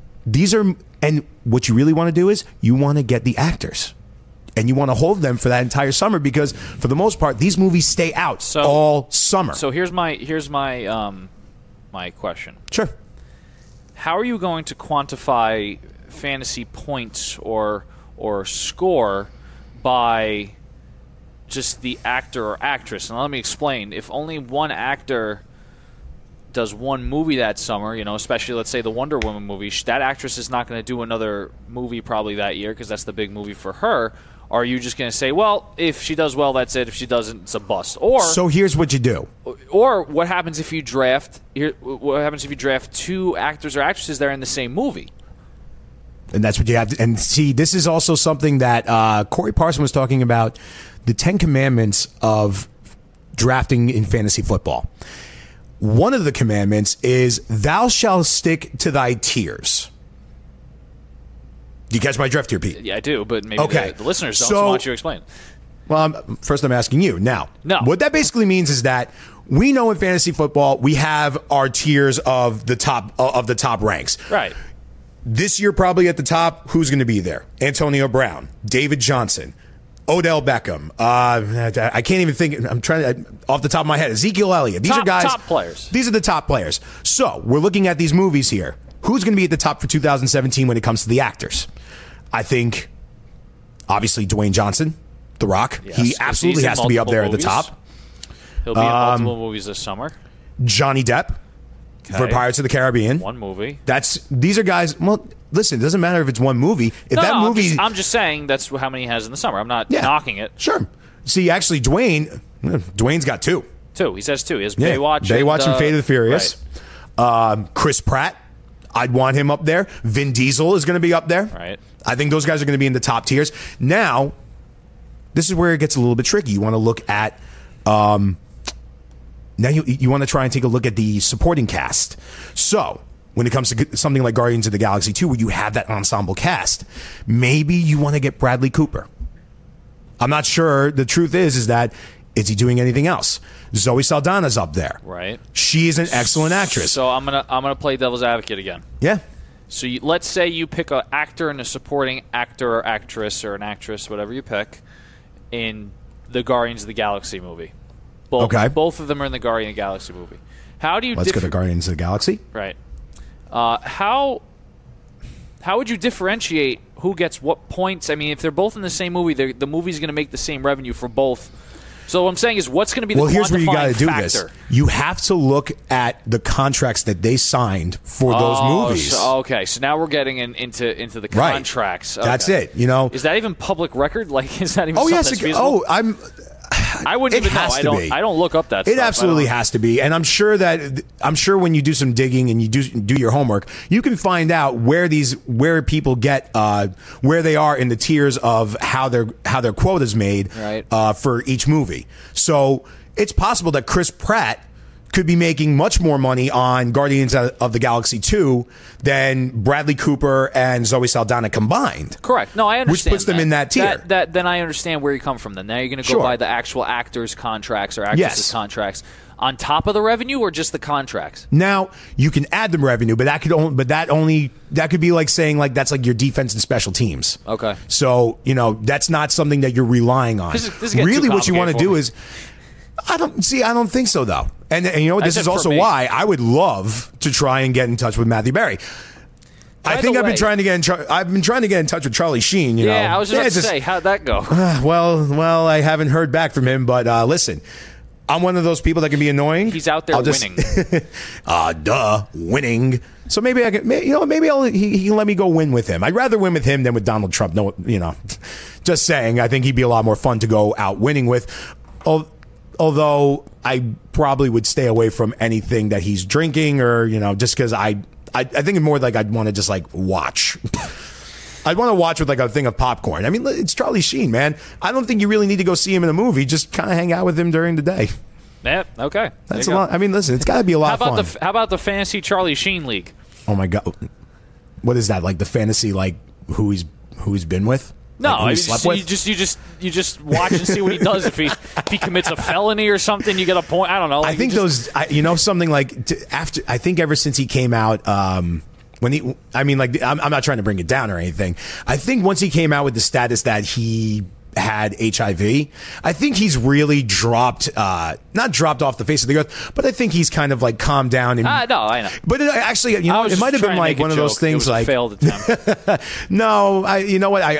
And what you really want to do is you want to get the actors. And you want to hold them for that entire summer, because for the most part, these movies stay out all summer. So here's my my question. Sure. How are you going to quantify fantasy points or score by just the actor or actress? And let me explain. If only one actor does one movie that summer, especially, let's say, the Wonder Woman movie, that actress is not going to do another movie probably that year, because that's the big movie for her. Or are you just going to say, well, if she does well, that's it. If she doesn't, it's a bust. So here's what you do. Or what happens if you draft? What happens if you draft two actors or actresses that are in the same movie? And that's what you have to. And see, this is also something that Corey Parson was talking about, the 10 Commandments of drafting in fantasy football. One of the commandments is, thou shalt stick to thy tiers. Do you catch my drift here, Pete? Yeah, I do, but maybe the listeners don't, so why don't you explain? Well, first I'm asking you. Now, what that basically means is that we know in fantasy football we have our tiers of the top ranks. Right. This year, probably at the top, who's going to be there? Antonio Brown, David Johnson, Odell Beckham. I can't even think. I'm trying to, off the top of my head, Ezekiel Elliott. These are guys. Top players. These are the top players. So we're looking at these movies here. Who's going to be at the top for 2017 when it comes to the actors? I think, obviously, Dwayne Johnson, The Rock. Yes, he absolutely has to be up there at the top. He'll be in multiple movies this summer. Johnny Depp for Pirates of the Caribbean. One movie. These are guys. Well, listen, it doesn't matter if it's one movie. If movie, I'm just saying that's how many he has in the summer. I'm not knocking it. Sure. See, actually, Dwayne's got two. He says two. He has Baywatch, and Fate of the Furious. Right. Chris Pratt. I'd want him up there. Vin Diesel is going to be up there. Right. I think those guys are going to be in the top tiers. Now, this is where it gets a little bit tricky. You want to look at now you want to try and take a look at the supporting cast. So, when it comes to something like Guardians of the Galaxy 2, where you have that ensemble cast, maybe you want to get Bradley Cooper. I'm not sure. The truth is that, is he doing anything else? Zoe Saldana's up there. Right. She is an excellent actress. So I'm gonna play devil's advocate again. Yeah. So let's say you pick an actor and a supporting actor or actress, or an actress, whatever you pick, in the Guardians of the Galaxy movie. Both of them are in the Guardians of the Galaxy movie. How do you? Let's go to Guardians of the Galaxy. Right. How would you differentiate who gets what points? I mean, if they're both in the same movie, the movie's going to make the same revenue for both. So what I'm saying is, what's going to be the quantifying here's where you got to do factor? This. You have to look at the contracts that they signed for those movies. So now we're getting into the contracts. Right. Okay. That's it. Is that even public record? Like, is that even? That's feasible? I wouldn't even know. I don't look up that stuff. It absolutely has to be. And I'm sure when you do some digging and you do your homework, you can find out where people get where they are in the tiers of how their quota's made for each movie. So it's possible that Chris Pratt could be making much more money on Guardians of the Galaxy 2 than Bradley Cooper and Zoe Saldana combined. Correct. No, I understand. Which puts them in that tier. Then I understand where you come from. Then now you're going to go by the actual actors' contracts or actresses' contracts on top of the revenue, or just the contracts. Now you can add the revenue, but that could be like saying like that's like your defense and special teams. Okay. So that's not something that you're relying on. This really, what you want to do is. I don't think so, though. And you know what? This That's is it for also me. why I would love to try and get in touch with Matthew Berry. I think I've been trying to get in touch with Charlie Sheen. You know, I was about to say, how'd that go? Well, I haven't heard back from him. But listen, I'm one of those people that can be annoying. He's out there winning. Winning. So maybe I can. Maybe he can let me go win with him. I'd rather win with him than with Donald Trump. No, just saying. I think he'd be a lot more fun to go out winning with. Although I probably would stay away from anything that he's drinking, or just because I think it's more like I'd want to just like watch. I'd want to watch with like a thing of popcorn. I mean, it's Charlie Sheen, man. I don't think you really need to go see him in a movie. Just kind of hang out with him during the day. Yeah, okay. That's a lot. I mean, listen, it's got to be a lot of fun. How about the Fantasy Charlie Sheen League? Oh my God, what is that? Like the fantasy, like who he's been with? No, like you just watch and see what he does. If he commits a felony or something, you get a point. I don't know. I think something like after. I think ever since he came out, I'm not trying to bring it down or anything. I think once he came out with the status that he had HIV, I think he's really not dropped off the face of the earth, but I think he's kind of like calmed down. And, no, I know. But actually, it might have been like one of those things like failed attempt. No, you know what?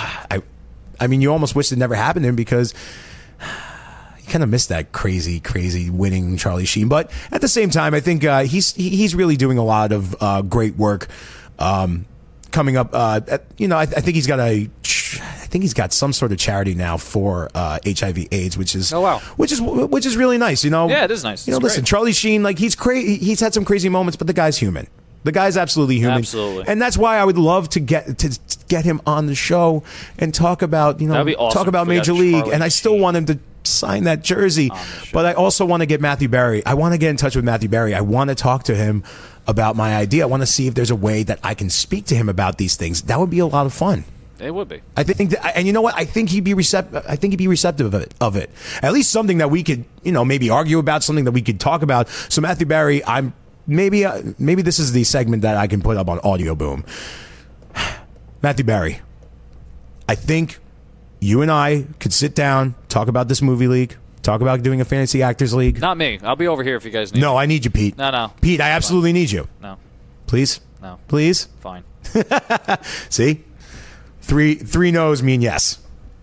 I mean, you almost wish it never happened to him because you kind of miss that crazy winning Charlie Sheen. But at the same time, I think he's really doing a lot of great work. Coming up, I think he's got some sort of charity now for HIV/AIDS, which is which is really nice. Yeah, it is nice. Listen, Charlie Sheen, like he's had some crazy moments, but the guy's human. The guy's absolutely human. Absolutely. And that's why I would love to get him on the show and talk about That'd be awesome talk about Major League. And I still want him to sign that jersey, but I also want to get Matthew Berry. I want to get in touch with Matthew Berry. I want to talk to him about my idea. I want to see if there's a way that I can speak to him about these things. That would be a lot of fun. It would be. I think, and you know what? I think he'd be receptive. I think he'd be receptive of it. At least something that we could, maybe argue about, something that we could talk about. So Matthew Berry, maybe this is the segment that I can put up on Audio Boom. Matthew Berry, I think you and I could sit down, talk about this movie league, talk about doing a fantasy actors league. Not me. I'll be over here if you guys need No, I need you, Pete. No. Pete, I absolutely need you. No. Please? No. Please? Fine. See? Three no's mean yes.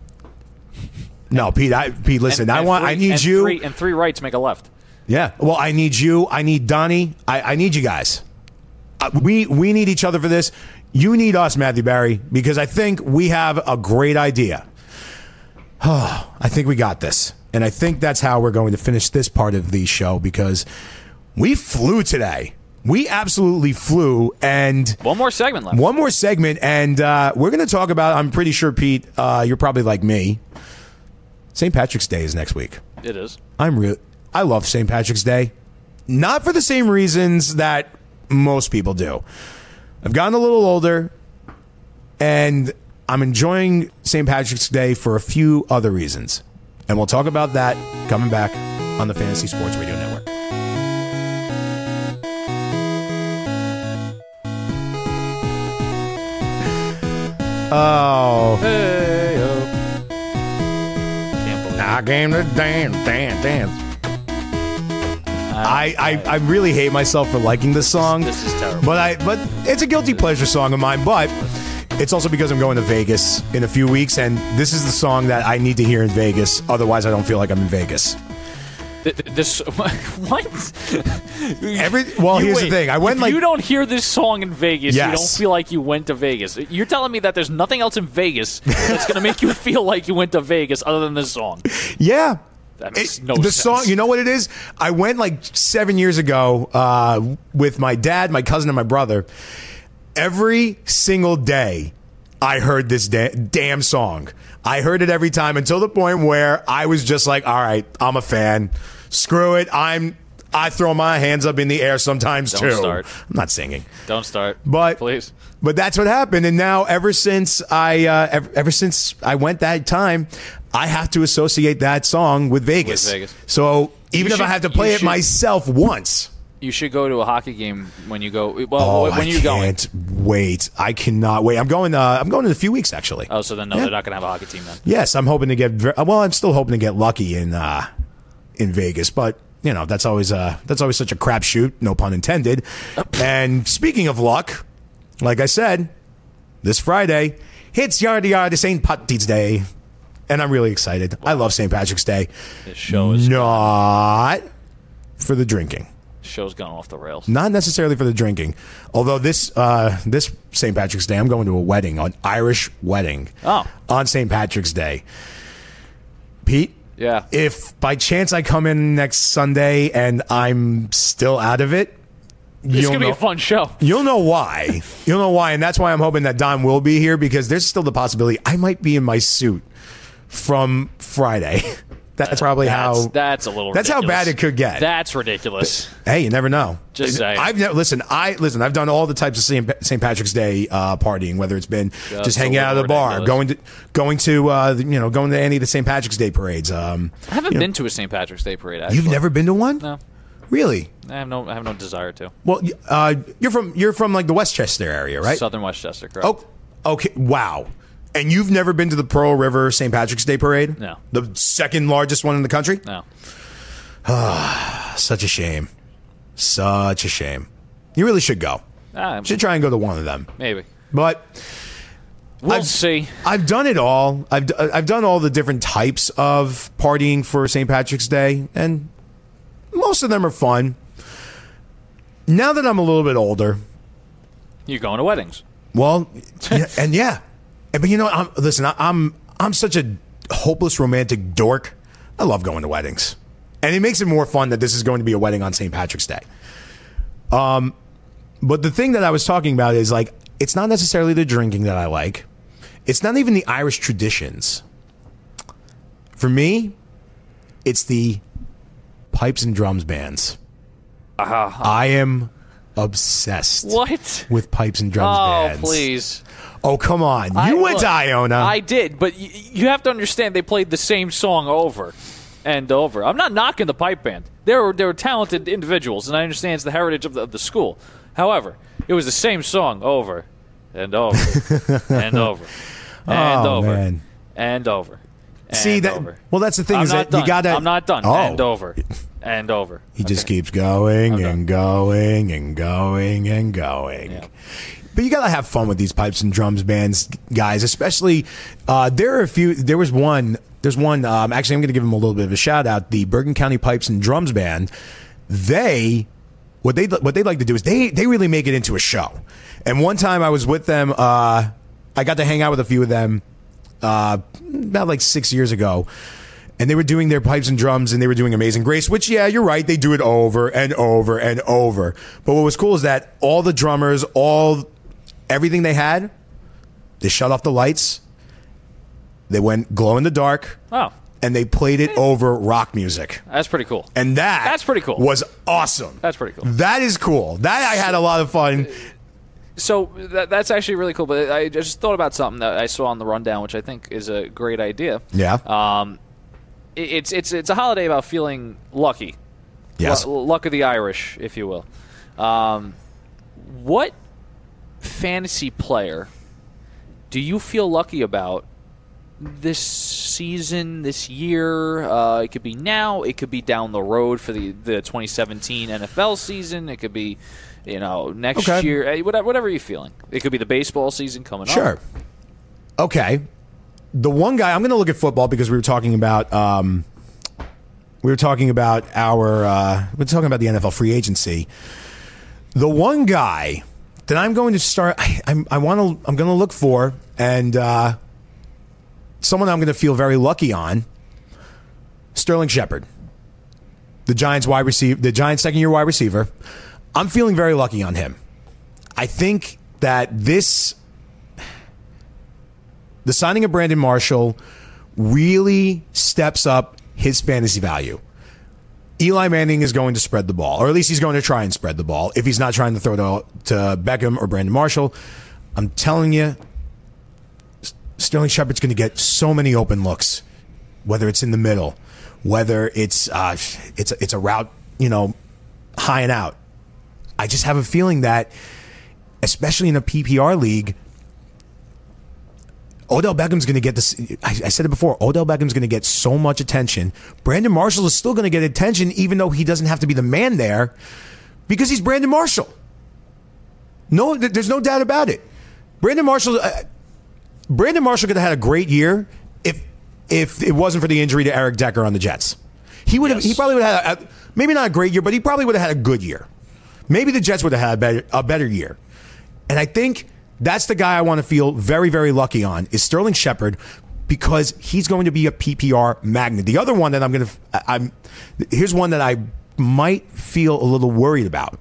No, Pete, listen, I need you. And three rights make a left. Yeah. Well, I need you. I need Donnie. I need you guys. We need each other for this. You need us, Matthew Berry, because I think we have a great idea. Oh, I think we got this. And I think that's how we're going to finish this part of the show, because we flew today. We absolutely flew. And one more segment left. And we're going to talk about, I'm pretty sure, Pete, you're probably like me. St. Patrick's Day is next week. It is. I love St. Patrick's Day. Not for the same reasons that most people do. I've gotten a little older, and I'm enjoying St. Patrick's Day for a few other reasons. And we'll talk about that coming back on the Fantasy Sports Radio Network. Oh. Hey-o. I came to dance. I really hate myself for liking this song. This is terrible. But it's a guilty pleasure song of mine. But it's also because I'm going to Vegas in a few weeks, and this is the song that I need to hear in Vegas. Otherwise, I don't feel like I'm in Vegas. This what? Here's the thing. If you don't hear this song in Vegas, yes. You don't feel like you went to Vegas. You're telling me that there's nothing else in Vegas that's going to make you feel like you went to Vegas other than this song. Yeah. That makes no sense. The song, you know what it is? I went like 7 years ago with my dad, my cousin, and my brother. Every single day, I heard this damn song. I heard it every time until the point where I was just like, all right, I'm a fan. Screw it. I throw my hands up in the air sometimes too. Don't start. I'm not singing. Don't start. Please. But that's what happened. And now ever since I went that time, I have to associate that song with Vegas. So even if I have to play it myself once. You should go to a hockey game when you go. When you going? I can't wait. I cannot wait. I'm going in a few weeks, actually. Oh, so then they're not going to have a hockey team then. Yes, I'm hoping to get. I'm still hoping to get lucky in Vegas, but that's always such a crapshoot, no pun intended. And speaking of luck, like I said, this Friday, it's Yardy St. Patrick's Day. And I'm really excited. Wow. I love St. Patrick's Day. This show is not for the drinking. Show's gone off the rails. Not necessarily for the drinking. Although this St. Patrick's Day, I'm going to a wedding, an Irish wedding. On St. Patrick's Day. Pete? Yeah. If by chance I come in next Sunday and I'm still out of it, it's going to be a fun show. You'll know why. You'll know why. And that's why I'm hoping that Don will be here, because there's still the possibility I might be in my suit from Friday. That's probably how. That's a little. That's ridiculous. How bad it could get. That's ridiculous. Hey, you never know. Just saying. Listen. I've done all the types of St. Patrick's Day partying. Whether it's been just hanging out at the bar, going to any of the St. Patrick's Day parades. I haven't been to a St. Patrick's Day parade. Actually. You've never been to one? No. Really? I have no desire to. Well, you're from like the Westchester area, right? Southern Westchester, correct? Oh, okay. Wow. And you've never been to the Pearl River St. Patrick's Day Parade? No. The second largest one in the country? No. Such a shame. Such a shame. You really should go. Should try and go to one of them. Maybe. But we'll see. I've done it all. I've done all the different types of partying for St. Patrick's Day, and most of them are fun. Now that I'm a little bit older, you're going to weddings. Well, yeah. But I'm such a hopeless romantic dork. I love going to weddings. And it makes it more fun that this is going to be a wedding on St. Patrick's Day. But the thing that I was talking about is, like, it's not necessarily the drinking that I like. It's not even the Irish traditions. For me, it's the pipes and drums bands. I am obsessed with pipes and drums bands. Oh, please. Oh, come on. You went to Iona. I did, but you have to understand they played the same song over and over. I'm not knocking the pipe band. They were talented individuals, and I understand it's the heritage of the school. However, it was the same song over and over and over and over man. And over. And See that? Over. Well, that's the thing is that done. you got to. I'm not done. Oh. And over. And over. He just keeps going and going and going and going. Yeah. But you got to have fun with these pipes and drums bands, guys. Especially, there are a few. There's one. Actually, I'm going to give them a little bit of a shout out. The Bergen County Pipes and Drums Band. What they like to do is they really make it into a show. And one time I was with them. I got to hang out with a few of them about like 6 years ago. And they were doing their pipes and drums, and they were doing Amazing Grace, which, yeah, you're right. They do it over and over and over. But what was cool is that all the drummers, everything they had, they shut off the lights. They went glow in the dark. Oh. And they played it over rock music. That's pretty cool. And that's pretty cool. Was awesome. That's pretty cool. That is cool. That I had a lot of fun. So that's actually really cool. But I just thought about something that I saw on the rundown, which I think is a great idea. Yeah. It's a holiday about feeling lucky. Yes. Luck of the Irish, if you will. What fantasy player do you feel lucky about this season, this year? It could be now. It could be down the road for the 2017 NFL season. It could be, next year. Whatever you're feeling. It could be the baseball season coming up. Sure. Okay. The one guy, I'm going to look at football because we were talking about the NFL free agency. The one guy that I'm going to start, I'm going to look for, and someone I'm going to feel very lucky on, Sterling Shepard, the Giants second-year wide receiver. I'm feeling very lucky on him. I think that the signing of Brandon Marshall really steps up his fantasy value. Eli Manning is going to spread the ball, or at least he's going to try and spread the ball. If he's not trying to throw to Beckham or Brandon Marshall, I'm telling you, Sterling Shepard's going to get so many open looks, whether it's in the middle, whether it's a route, high and out. I just have a feeling that, especially in a PPR league, Odell Beckham's going to get this. I said it before. Odell Beckham's going to get so much attention. Brandon Marshall is still going to get attention, even though he doesn't have to be the man there, because he's Brandon Marshall. No, there's no doubt about it. Brandon Marshall could have had a great year if it wasn't for the injury to Eric Decker on the Jets. He would have. He probably would have had maybe not a great year, but he probably would have had a good year. Maybe the Jets would have had a better year. And I think that's the guy I want to feel very, very lucky on is Sterling Shepard, because he's going to be a PPR magnet. The other one that here's one that I might feel a little worried about.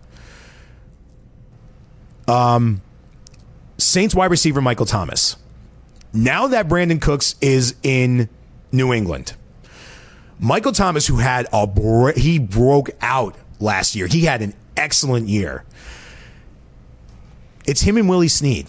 Saints wide receiver Michael Thomas. Now that Brandon Cooks is in New England, Michael Thomas, who had he broke out last year. He had an excellent year. It's him and Willie Snead.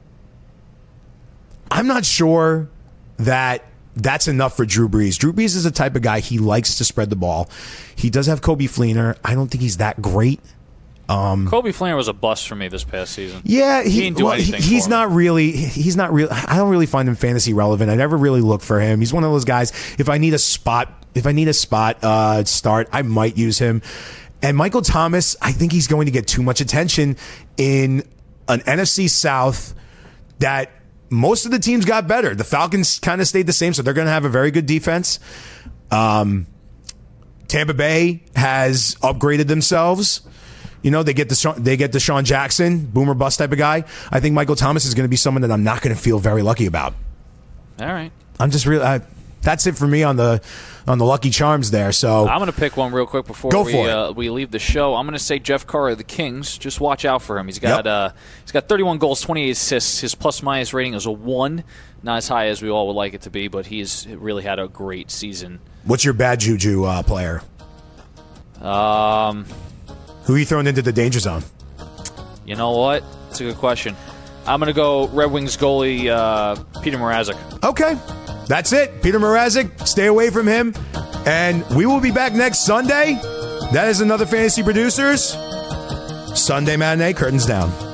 I'm not sure that that's enough for Drew Brees. Drew Brees is the type of guy, he likes to spread the ball. He does have Coby Fleener. I don't think he's that great. Coby Fleener was a bust for me this past season. Yeah, he didn't do anything. He's not really. I don't really find him fantasy relevant. I never really look for him. He's one of those guys. If I need a spot start, I might use him. And Michael Thomas, I think he's going to get too much attention in an NFC South that most of the teams got better. The Falcons kind of stayed the same, so they're going to have a very good defense. Tampa Bay has upgraded themselves. You know, they get Deshaun Jackson, boomer bust type of guy. I think Michael Thomas is going to be someone that I'm not going to feel very lucky about. All right. I'm just really. That's it for me on the Lucky Charms there. So I'm going to pick one real quick before we leave the show. I'm going to say Jeff Carr of the Kings. Just watch out for him. He's got 31 goals, 28 assists. His plus-minus rating is a 1. Not as high as we all would like it to be, but he's really had a great season. What's your bad juju player? Who are you throwing into the danger zone? You know what? It's a good question. I'm going to go Red Wings goalie Peter Mrazek. Okay. That's it. Peter Mrazek. Stay away from him. And we will be back next Sunday. That is another Fantasy Producers Sunday Matinee. Curtains down.